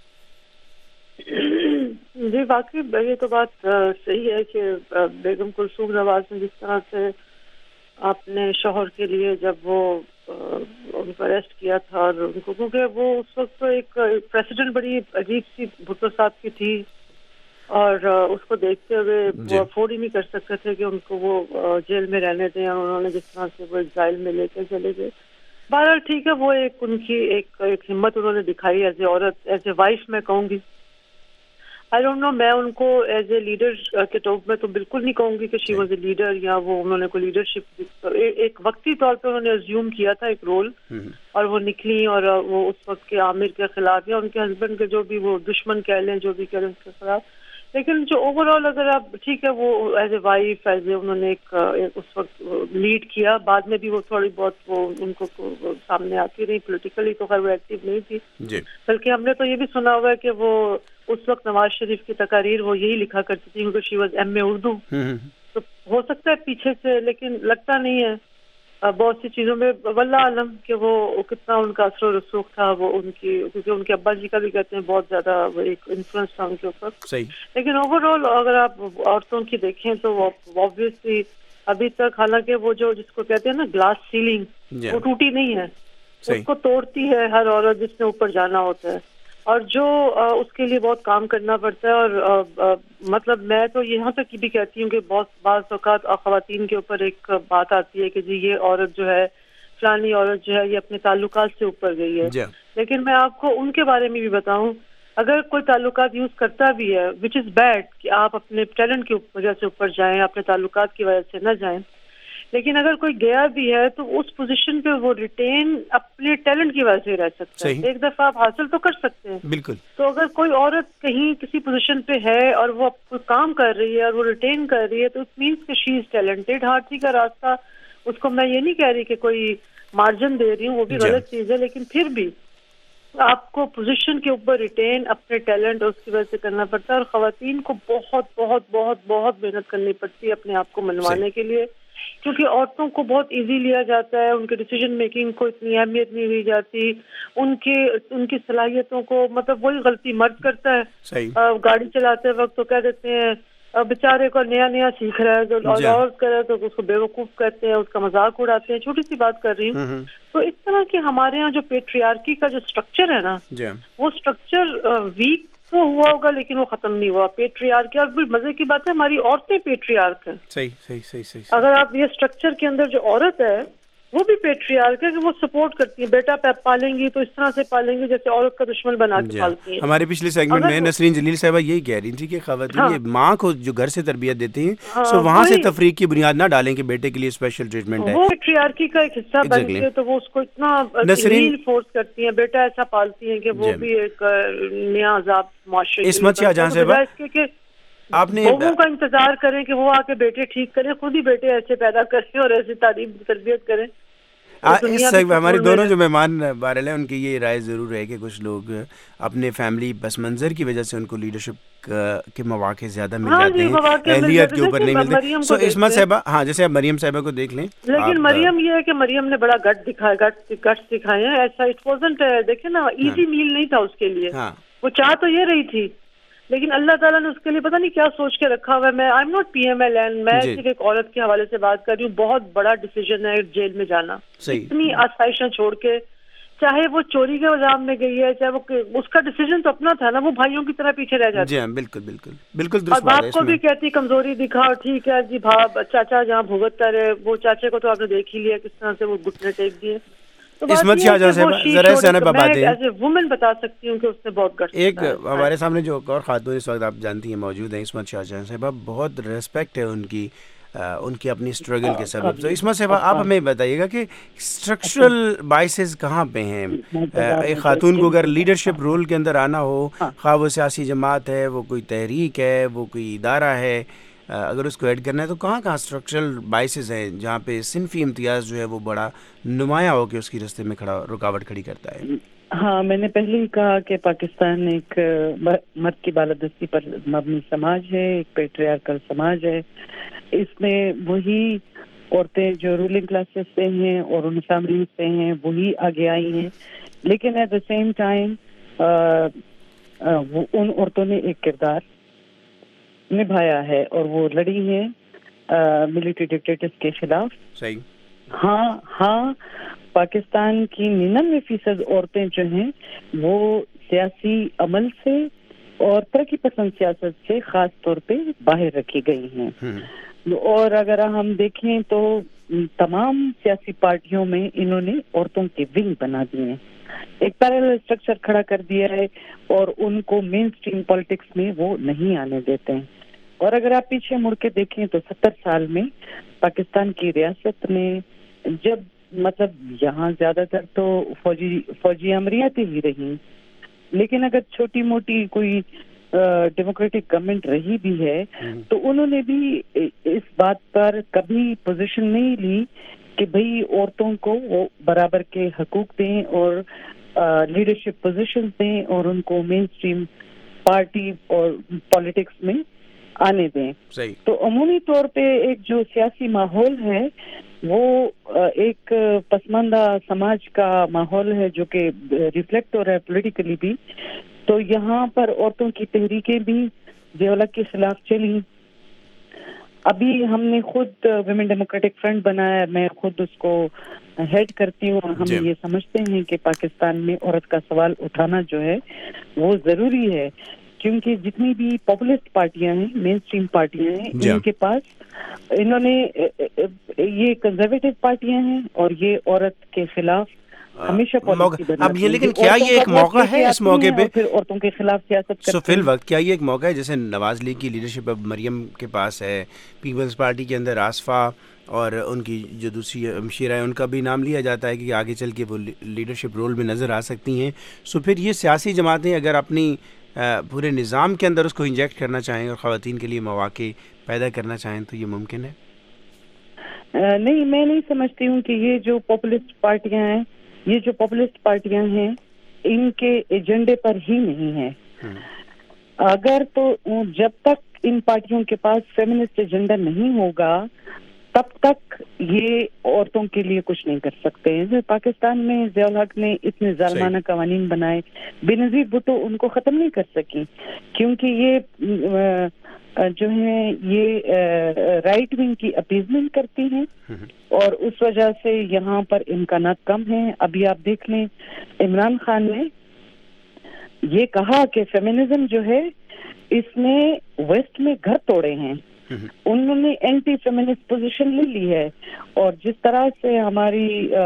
جی واقعی یہ تو بات صحیح ہے کہ بیگم کلثوم نواز نے جس طرح سے اپنے شوہر کے لیے جب وہ ان کو اریسٹ کیا تھا, اور ان کو کیونکہ وہ اس وقت تو ایک پریسیڈنٹ بڑی عجیب سی بھٹو صاحب کی تھی, اور اس کو دیکھتے ہوئے وہ افورڈ ہی نہیں کر سکتے تھے کہ ان کو وہ جیل میں رہنے دیں, اور انہوں نے جس طرح سے وہ ایگزائل میں لے کے چلے گئے. بہرحال ٹھیک ہے, وہ ایک ان کی ایک ہمت انہوں نے دکھائی ایز اے عورت, ایز اے وائف میں کہوں گی. آئی ڈونٹ نو, میں ان کو ایز اے لیڈر کے طور میں تو بالکل نہیں کہوں گی کہ شی واز اے لیڈر, یا وہ انہوں نے کوئی لیڈرشپ ایک وقتی طور پہ انہوں نے ازیوم کیا تھا ایک رول, اور وہ نکلی, اور وہ اس وقت کے عامر کے خلاف یا ان کے ہسبینڈ کے جو بھی وہ دشمن کہہ لیں, جو بھی کہہ لیں اس کے خلاف. لیکن جو اوور آل اگر آپ ٹھیک ہے, وہ as a wife as a انہوں نے ایک اس وقت لیڈ کیا. بعد میں بھی وہ تھوڑی بہت وہ ان کو سامنے آتی رہی, پولیٹیکلی تو خیر وہ ایکٹیو نہیں تھی, بلکہ ہم نے تو یہ بھی سنا ہوا ہے کہ وہ اس وقت نواز شریف کی تقاریر وہ یہی لکھا کرتی تھی, کیونکہ she was M A Urdu, تو ہو سکتا ہے پیچھے سے، لیکن لگتا نہیں ہے بہت سی چیزوں میں واللہ عالم کہ وہ کتنا ان کا اثر و رسوخ تھا وہ ان کی، کیونکہ ان کے ابا جی کا بھی کہتے ہیں بہت زیادہ ایک انفلوئنس تھا ان کے اوپر. صحیح. لیکن اوور آل اگر آپ عورتوں کی دیکھیں تو آبویسلی ابھی تک، حالانکہ وہ جو جس کو کہتے ہیں نا گلاس سیلنگ، وہ ٹوٹی نہیں ہے، اس کو توڑتی ہے ہر عورت جس نے اوپر جانا ہوتا ہے، اور جو اس کے لیے بہت کام کرنا پڑتا ہے. اور مطلب میں تو یہاں تک بھی کہتی ہوں کہ بہت بعض اوقات خواتین کے اوپر ایک بات آتی ہے کہ جی یہ عورت جو ہے، فلانی عورت جو ہے یہ اپنے تعلقات سے اوپر گئی ہے. لیکن میں آپ کو ان کے بارے میں بھی بتاؤں، اگر کوئی تعلقات یوز کرتا بھی ہے وچ از بیڈ کہ آپ اپنے ٹیلنٹ کی وجہ سے اوپر جائیں، اپنے تعلقات کی وجہ سے نہ جائیں، لیکن اگر کوئی گیا بھی ہے تو اس پوزیشن پہ وہ ریٹین اپنے ٹیلنٹ کی وجہ سے رہ سکتا ہے. ایک دفعہ آپ حاصل تو کر سکتے ہیں. بالکل. تو اگر کوئی عورت کہیں کسی پوزیشن پہ ہے اور وہ کوئی کام کر رہی ہے اور وہ ریٹین کر رہی ہے تو اٹ مینس کہ شی از ٹیلنٹڈ. ہاں ٹھیک ہے، راستہ اس کو میں یہ نہیں کہہ رہی کہ کوئی مارجن دے رہی ہوں، وہ بھی غلط چیز ہے، لیکن پھر بھی آپ کو پوزیشن کے اوپر ریٹین اپنے ٹیلنٹ اس کی وجہ سے کرنا پڑتا ہے. اور خواتین کو بہت بہت بہت بہت محنت کرنی پڑتی ہے اپنے آپ کو منوانے کے لیے، کیونکہ عورتوں کو بہت ایزی لیا جاتا ہے، ان کے ڈیسیجن میکنگ کو اتنی اہمیت نہیں دی جاتی، ان کی صلاحیتوں کو، مطلب وہی غلطی مرد کرتا ہے. گاڑی چلاتے وقت تو کہہ دیتے ہیں بیچارے کو نیا سیکھ رہا ہے، اور عورت کرے تو اس کو بیوقوف کہتے ہیں، اس کا مذاق اڑاتے ہیں. چھوٹی سی بات کر رہی ہوں. تو اس طرح کے ہمارے یہاں جو پیٹریارکی کا جو اسٹرکچر ہے نا، وہ اسٹرکچر ویک تو ہوا ہوگا لیکن وہ ختم نہیں ہوا. پیٹریارکی، اور بھی مزے کی بات ہے ہماری عورتیں پیٹریارک ہیں. صحیح. اگر آپ یہ اسٹرکچر کے اندر جو عورت ہے وہ بھی پیٹریارک ہے کہ وہ سپورٹ کرتی ہے. بیٹا پالیں گی تو اس طرح سے پالیں گی جیسے عورت کا دشمن بنا کے پالتی ہیں. ہمارے پچھلے سیگمنٹ میں نسرین جلیل صاحبہ یہی کہہ رہی تھی کہ خواتین ماں کو جو گھر سے تربیت دیتی ہیں سو وہاں سے تفریق کی بنیاد نہ ڈالیں کہ بیٹے کے لیے اسپیشل ٹریٹمنٹ ہے. وہ پیٹریارکی کا ایک حصہ بنتی ہے تو وہ اس کو اتنا فورس کرتی ہیں، بیٹا ایسا پالتی ہیں کہ وہ بھی ایک نیا عذاب معاشرے عصمت شاہ جہاں صاحبہ آپ نے بہوؤں کا انتظار کریں کہ وہ آ کے بیٹے ٹھیک کریں، خود ہی بیٹے ایسے پیدا کریں اور ایسی تعلیم تربیت کریں. ہمارے دونوں جو مہمان بہرحال ہیں ان کی یہ رائے ضرور ہے کہ کچھ لوگ اپنے فیملی پس منظر کی وجہ سے ان کو لیڈرشپ کے مواقع زیادہ مل جاتے ہیں، اہلیت کے اوپر نہیں ملتے. سو عصمت صاحبہ، ہاں جیسے آپ مریم صاحبہ کو دیکھ لیں. لیکن مریم یہ ہے کہ مریم نے بڑا گٹ دکھائے ہیں. ایسا اٹ وازنٹ، دیکھیں نا، ایزی میل نہیں تھا اس کے لیے. وہ چاہ تو یہ رہی تھی لیکن اللہ تعالیٰ نے اس کے لیے پتہ نہیں کیا سوچ کے رکھا ہوا ہے. میں I am not P M L N, میں صرف ایک عورت کے حوالے سے بات کر رہی ہوں. بہت بڑا ڈیسیجن ہے جیل میں جانا، اتنی آسائشیں چھوڑ کے، چاہے وہ چوری کے الزام میں گئی ہے، چاہے وہ اس کا ڈیسیجن تو اپنا تھا نا، وہ بھائیوں کی طرح پیچھے رہ جاتی. جی ہاں بالکل. اور باپ کو بھی کہتی کمزوری دکھاؤ، ٹھیک ہے جی چاچا جہاں بھگتتا رہے، وہ چاچے کو تو آپ نے دیکھ ہی لیا کس طرح سے وہ گھٹنے ٹیک دیے. عصمت شاہ جہاں صاحب ذرا سنب باتیں وومن بتا سکتی ہوں کہ اس نے بہت گٹ. ایک ہمارے سامنے جو اور خاتون اس وقت آپ جانتی ہیں موجود ہیں، عصمت شاہ جہاں صاحبہ، بہت ریسپیکٹ ہے ان کی اپنی اسٹرگل کے سبب. تو عصمت صاحبہ آپ ہمیں بتائیے گا کہ اسٹرکچرل بائسز کہاں پہ ہیں؟ ایک خاتون کو اگر لیڈرشپ رول کے اندر آنا ہو، خواہ وہ سیاسی جماعت ہے، وہ کوئی تحریک ہے، وہ کوئی ادارہ ہے، اگر اس کو ایڈ کرنا ہے تو کہاں اسٹرکچرل بائسز ہیں جہاں پہ صنفی امتیاز جو ہے وہ بڑا نمایاں ہو کے اس کی رستے میں رکاوٹ کھڑی کرتا ہے؟ ہاں، میں نے پہلے ہی کہا کہ پاکستان ایک مرد کی بالادستی پر مبنی سماج ہے، ایک پیٹریارکل سماج ہے. اس میں وہی عورتیں جو رولنگ کلاسز سے ہیں اور ان فیملیز سے ہیں وہی آگے آئی ہیں، لیکن ایٹ دا سیم ٹائم ان عورتوں نے ایک کردار نبھایا ہے اور وہ لڑی ہیں ملٹری ڈکٹیٹرز کے خلاف. صحیح. ہاں پاکستان کی 99% عورتیں جو ہیں وہ سیاسی عمل سے اور ترقی پسند سیاست سے خاص طور پہ باہر رکھی گئی ہیں. اور اگر ہم دیکھیں تو تمام سیاسی پارٹیوں میں انہوں نے عورتوں کے ونگ بنا دیے ہیں، ایک پیرالل اسٹرکچر کھڑا کر دیا ہے اور ان کو مین اسٹریم پالیٹکس میں وہ نہیں آنے دیتے ہیں. اور اگر آپ پیچھے مڑ کے دیکھیں تو 70 سال میں پاکستان کی ریاست میں جب مطلب یہاں زیادہ تر تو فوجی امریاتیں ہی رہی، لیکن اگر چھوٹی موٹی کوئی ڈیموکریٹک گورنمنٹ رہی بھی ہے تو انہوں نے بھی اس بات پر کبھی پوزیشن نہیں لی کہ بھئی عورتوں کو وہ برابر کے حقوق دیں اور لیڈرشپ پوزیشن دیں اور ان کو مین اسٹریم پارٹی اور پالیٹکس میں آنے دیں. تو عمومی طور پہ ایک جو سیاسی ماحول ہے وہ ایک پسماندہ سماج کا ماحول ہے جو کہ ریفلیکٹ ہو رہا ہے پولیٹیکلی بھی. تو یہاں پر عورتوں کی تحریکیں بھی ضیاء کے خلاف چلی. ابھی ہم نے خود ویمن ڈیموکریٹک فرنٹ بنایا, میں خود اس کو ہیڈ کرتی ہوں. ہم یہ سمجھتے ہیں کہ پاکستان میں عورت کا سوال اٹھانا جو ہے وہ ضروری ہے, کیونکہ جتنی بھی پاپولسٹ پارٹیاں ہیں, مین اسٹریم پارٹیاں ہیں, ان کے پاس انہوں نے یہ کنزرویٹو پارٹیاں ہیں اور یہ عورت کے خلاف ہمیشہ پالیسی بنا. اب یہ لیکن کیا یہ ایک موقع ہے اس موقع پہ پھر عورتوں کے خلاف سیاست کرتے ہیں؟ فی الوقت کیا یہ ایک موقع ہے جیسے نواز لیگ کی لیڈرشپ اب مریم کے پاس ہے, پیپلز پارٹی کے اندر آصفہ اور ان کی جو دوسری ہمشیرہ ہے ان کا بھی نام لیا جاتا ہے کہ آگے چل کے وہ لیڈرشپ رول میں نظر آ سکتی ہیں. سو پھر یہ سیاسی جماعتیں اگر اپنی پورے نظام کے اندر اس کو انجیکٹ کرنا چاہیں اور خواتین کے لیے مواقع پیدا کرنا چاہیں تو یہ ممکن ہے؟ نہیں, میں نہیں سمجھتی ہوں کہ یہ جو پاپولسٹ پارٹیاں ہیں ان کے ایجنڈے پر ہی نہیں ہے. اگر تو جب تک ان پارٹیوں کے پاس فیمنسٹ ایجنڈا نہیں ہوگا تب تک یہ عورتوں کے لیے کچھ نہیں کر سکتے ہیں. پاکستان میں ضیاء الحق نے اتنے ظالمانہ قوانین بنائے, بے نظیر بھٹو ان کو ختم نہیں کر سکی, کیونکہ یہ جو ہیں یہ رائٹ ونگ کی اپیزمنٹ کرتی ہیں اور اس وجہ سے یہاں پر امکانات کم ہیں. ابھی آپ دیکھ لیں عمران خان نے یہ کہا کہ فیمنزم جو ہے اس نے ویسٹ میں گھر توڑے ہیں, انہوں نے اینٹی فیمنسٹ پوزیشن لے لی ہے. اور جس طرح سے ہماری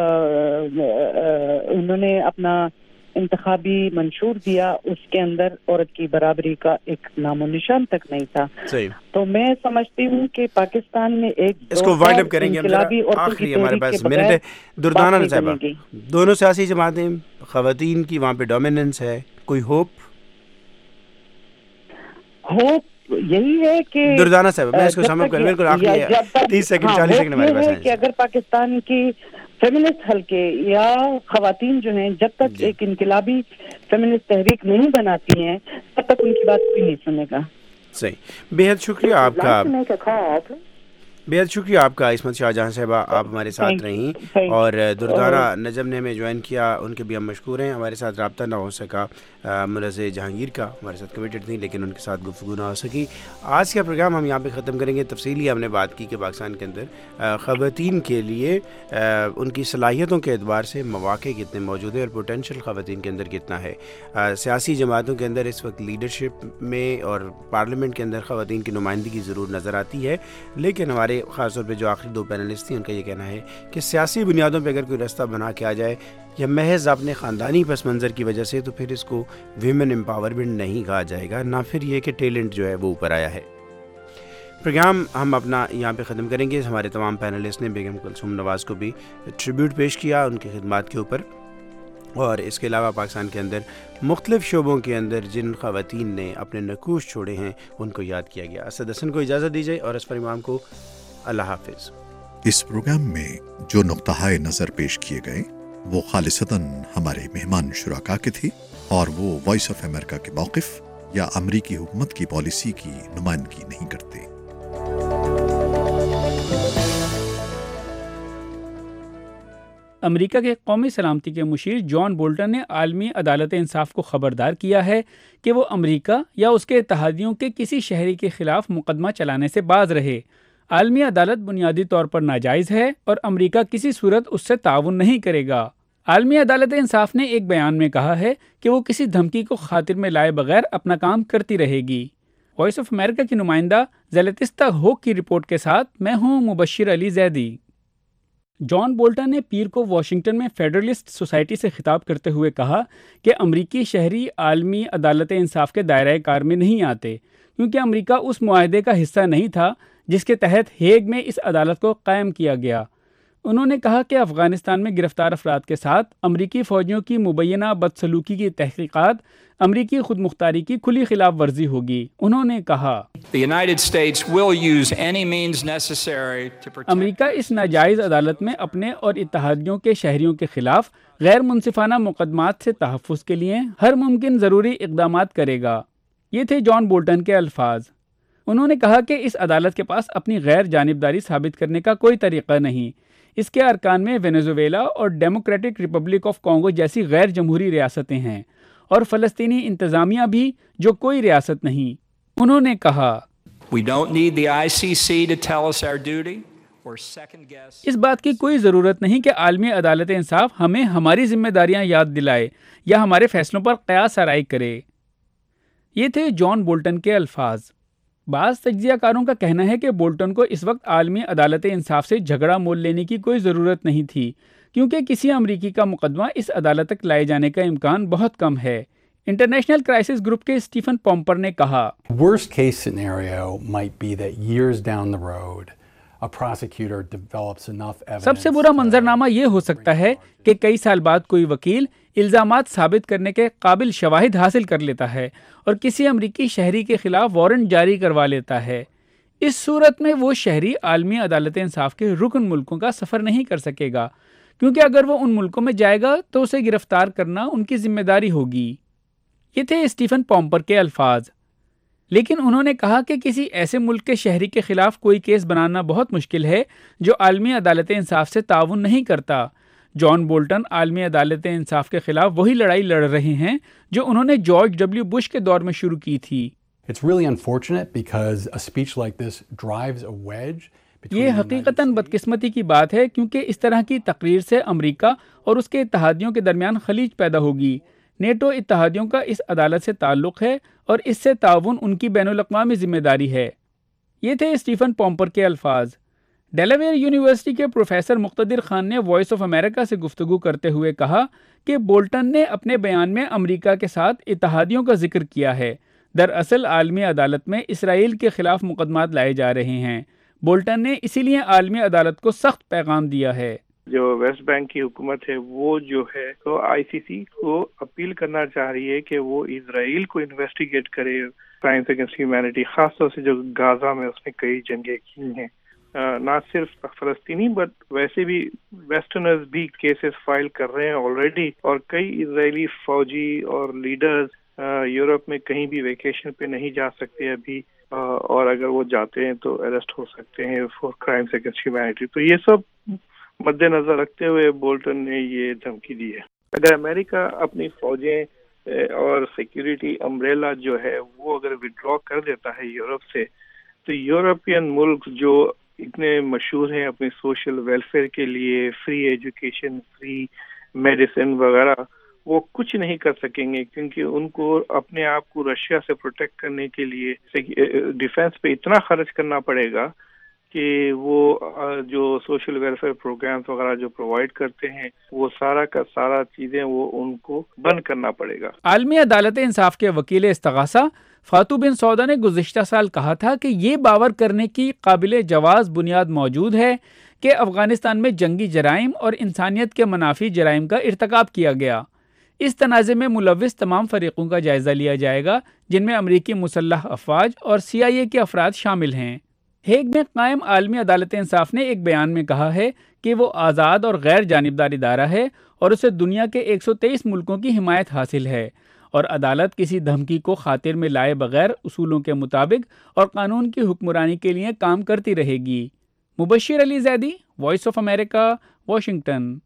انہوں نے اپنا انتخابی منشور دیا اس کے اندر عورت کی برابری کا ایک نام و نشان تک نہیں تھا. تو میں سمجھتی ہوں کہ پاکستان میں ایک اس کو وائنڈ اپ کریں گے آخری ہمارے پاس منٹ ہے. دردانہ صاحبہ, دونوں سیاسی جماعتیں, خواتین کی وہاں پہ ڈومیننس ہے, کوئی ہوپ یہی ہے کہ دردانہ صاحب میں اس کو سم اپ کریں, بالکل آخری 30 سیکنڈ 40 سیکنڈ ہمارے پاس ہے کہ اگر پاکستان کی فیمنسٹ حلقے یا خواتین جو ہیں جب تک ایک انقلابی فیمنسٹ تحریک نہیں بناتی ہیں تب تک ان کی بات کوئی نہیں سنے گا. صحیح, بہت شکریہ آپ کا, بہت شکریہ آپ کا عصمت شاہ جہاں صاحبہ, آپ ہمارے ساتھ رہیں. اور دردانہ نجم نے ہمیں جوائن کیا, ان کے بھی ہم مشکور ہیں. ہمارے ساتھ رابطہ نہ ہو سکا ملز جہانگیر کا, ہمارے ساتھ کمیٹڈ تھیں لیکن ان کے ساتھ گفتگو نہ ہو سکی. آج کا پروگرام ہم یہاں پہ ختم کریں گے. تفصیلی ہم نے بات کی کہ پاکستان کے اندر خواتین کے لیے ان کی صلاحیتوں کے اعتبار سے مواقع کتنے موجود ہیں اور پوٹینشیل خواتین کے اندر کتنا ہے. سیاسی جماعتوں کے اندر اس وقت لیڈرشپ میں اور پارلیمنٹ کے اندر خواتین کی نمائندگی ضرور نظر آتی ہے, لیکن ہمارے خاص طور پہ جو آخری 2 پینلسٹ تھیں ان کا یہ کہنا ہے کہ سیاسی بنیادوں پہ اگر کوئی راستہ بنا کے آ جائے یا محض اپنے خاندانی پس منظر کی وجہ سے, تو پھر اس کو ویمن امپاورمنٹ نہیں کہا جائے گا, نہ پھر یہ کہ ٹیلنٹ جو ہے وہ اوپر آیا ہے. پروگرام ہم اپنا یہاں پہ ختم کریں گے. ہمارے تمام پینلسٹ نے بیگم کلثوم نواز کو بھی ٹریبیوٹ پیش کیا ان کی خدمات کے اوپر, اور اس کے علاوہ پاکستان کے اندر مختلف شعبوں کے اندر جن خواتین نے اپنے نقوش چھوڑے ہیں ان کو یاد کیا گیا. اسد حسن کو اجازت دیجیے اور اسفر امام کو اللہ حافظ. اس پروگرام میں جو نقطۂ نظر پیش کیے گئے وہ خالصتاً ہمارے مہمان شرکا کے تھی اور وہ وائس آف امریکہ کے موقف یا امریکی حکومت کی پالیسی کی نمائندگی نہیں کرتے. امریکہ کے قومی سلامتی کے مشیر جان بولٹن نے عالمی عدالت انصاف کو خبردار کیا ہے کہ وہ امریکہ یا اس کے اتحادیوں کے کسی شہری کے خلاف مقدمہ چلانے سے باز رہے. عالمی عدالت بنیادی طور پر ناجائز ہے اور امریکہ کسی صورت اس سے تعاون نہیں کرے گا. عالمی عدالت انصاف نے ایک بیان میں کہا ہے کہ وہ کسی دھمکی کو خاطر میں لائے بغیر اپنا کام کرتی رہے گی. وائس آف امریکہ کی نمائندہ زلتستہ ہوک کی رپورٹ کے ساتھ میں ہوں مبشر علی زیدی. جان بولٹن نے پیر کو واشنگٹن میں فیڈرلسٹ سوسائٹی سے خطاب کرتے ہوئے کہا کہ امریکی شہری عالمی عدالت انصاف کے دائرۂ کار میں نہیں آتے کیونکہ امریکہ اس معاہدے کا حصہ نہیں تھا جس کے تحت ہیگ میں اس عدالت کو قائم کیا گیا. انہوں نے کہا کہ افغانستان میں گرفتار افراد کے ساتھ امریکی فوجیوں کی مبینہ بدسلوکی کی تحقیقات امریکی خود مختاری کی کھلی خلاف ورزی ہوگی. انہوں نے کہا امریکہ اس ناجائز عدالت میں اپنے اور اتحادیوں کے شہریوں کے خلاف غیر منصفانہ مقدمات سے تحفظ کے لیے ہر ممکن ضروری اقدامات کرے گا. یہ تھے جان بولٹن کے الفاظ. انہوں نے کہا کہ اس عدالت کے پاس اپنی غیر جانبداری ثابت کرنے کا کوئی طریقہ نہیں. اس کے ارکان میں وینزویلا اور ڈیموکریٹک ریپبلک آف کانگو جیسی غیر جمہوری ریاستیں ہیں اور فلسطینی انتظامیہ بھی جو کوئی ریاست نہیں. انہوں نے کہا اس بات کی کوئی ضرورت نہیں کہ عالمی عدالت انصاف ہمیں ہماری ذمہ داریاں یاد دلائے یا ہمارے فیصلوں پر قیاس آرائی کرے. یہ تھے جان بولٹن کے الفاظ. بعض تجزیہ کاروں کا کہنا ہے کہ بولٹن کو اس وقت عالمی عدالت انصاف سے جھگڑا مول لینے کی کوئی ضرورت نہیں تھی کیونکہ کسی امریکی کا مقدمہ اس عدالت تک لائے جانے کا امکان بہت کم ہے. انٹرنیشنل کرائسس گروپ کے اسٹیفن پومپر نے کہا Worst case scenario might be that years down the road a prosecutor develops enough evidence. سب سے برا منظرنامہ یہ ہو سکتا ہے کہ کئی سال بعد کوئی وکیل الزامات ثابت کرنے کے قابل شواہد حاصل کر لیتا ہے اور کسی امریکی شہری کے خلاف وارنٹ جاری کروا لیتا ہے. اس صورت میں وہ شہری عالمی عدالت انصاف کے رکن ملکوں کا سفر نہیں کر سکے گا کیونکہ اگر وہ ان ملکوں میں جائے گا تو اسے گرفتار کرنا ان کی ذمہ داری ہوگی. یہ تھے اسٹیفن پومپر کے الفاظ. لیکن انہوں نے کہا کہ کسی ایسے ملک کے شہری کے خلاف کوئی کیس بنانا بہت مشکل ہے جو عالمی عدالت انصاف سے تعاون نہیں کرتا. جان بولٹن عالمی عدالت انصاف کے خلاف وہی لڑائی لڑ رہے ہیں جو انہوں نے جارج ڈبلیو بش کے دور میں شروع کی تھی. It's really unfortunate because a speech like this drives a wedge. یہ حقیقتاً بدقسمتی کی بات ہے کیونکہ اس طرح کی تقریر سے امریکہ اور اس کے اتحادیوں کے درمیان خلیج پیدا ہوگی. نیٹو اتحادیوں کا اس عدالت سے تعلق ہے اور اس سے تعاون ان کی بین الاقوامی ذمہ داری ہے. یہ تھے اسٹیفن پومپر کے الفاظ. ڈیلاویئر یونیورسٹی کے پروفیسر مقتدر خان نے وائس آف امریکہ سے گفتگو کرتے ہوئے کہا کہ بولٹن نے اپنے بیان میں امریکہ کے ساتھ اتحادیوں کا ذکر کیا ہے. دراصل عالمی عدالت میں اسرائیل کے خلاف مقدمات لائے جا رہے ہیں. بولٹن نے اسی لیے عالمی عدالت کو سخت پیغام دیا ہے. جو ویسٹ بینک کی حکومت ہے وہ جو ہے تو آئی سی سی کو اپیل کرنا چاہ رہی ہے کہ وہ اسرائیل کو انویسٹیگیٹ کرے کرائمز اگینسٹ ہیومینٹی، خاص طور سے جو غازہ میں اس نے کئی جنگیں کی ہیں. نہ صرف فلسطینی بٹ ویسے بھی ویسٹرنرز بھی کیسز فائل کر رہے ہیں آلریڈی، اور کئی اسرائیلی فوجی اور لیڈرز یورپ میں کہیں بھی ویکیشن پہ نہیں جا سکتے ابھی، اور اگر وہ جاتے ہیں تو اریسٹ ہو سکتے ہیں فار کرائمز اگینسٹ ہیومینٹی. تو یہ سب مد نظر رکھتے ہوئے بولٹن نے یہ دھمکی دی ہے. اگر امریکہ اپنی فوجیں اور سیکیورٹی امبریلا جو ہے وہ اگر وڈرا کر دیتا ہے یورپ سے، تو یورپین ملک جو اتنے مشہور ہیں اپنی سوشل ویلفیئر کے لیے، فری ایجوکیشن، فری میڈیسن وغیرہ، وہ کچھ نہیں کر سکیں گے کیونکہ ان کو اپنے آپ کو رشیا سے پروٹیکٹ کرنے کے لیے ڈیفینس پہ اتنا خرچ کرنا پڑے گا کہ وہ جو سوشل ویلفیئر پروگرامز وغیرہ جو پرووائڈ کرتے ہیں وہ سارا کا سارا چیزیں وہ ان کو بند کرنا پڑے گا. عالمی عدالت انصاف کے وکیل استغاثہ فاتو بن سودا نے گزشتہ سال کہا تھا کہ یہ باور کرنے کی قابل جواز بنیاد موجود ہے کہ افغانستان میں جنگی جرائم اور انسانیت کے منافی جرائم کا ارتکاب کیا گیا. اس تنازع میں ملوث تمام فریقوں کا جائزہ لیا جائے گا جن میں امریکی مسلح افواج اور CIA کے افراد شامل ہیں. ہیگ میں قائم عالمی عدالت انصاف نے ایک بیان میں کہا ہے کہ وہ آزاد اور غیر جانبدار ادارہ ہے اور اسے دنیا کے 123 ملکوں کی حمایت حاصل ہے، اور عدالت کسی دھمکی کو خاطر میں لائے بغیر اصولوں کے مطابق اور قانون کی حکمرانی کے لیے کام کرتی رہے گی. Mubashir Ali Zaidi, voice of America, Washington.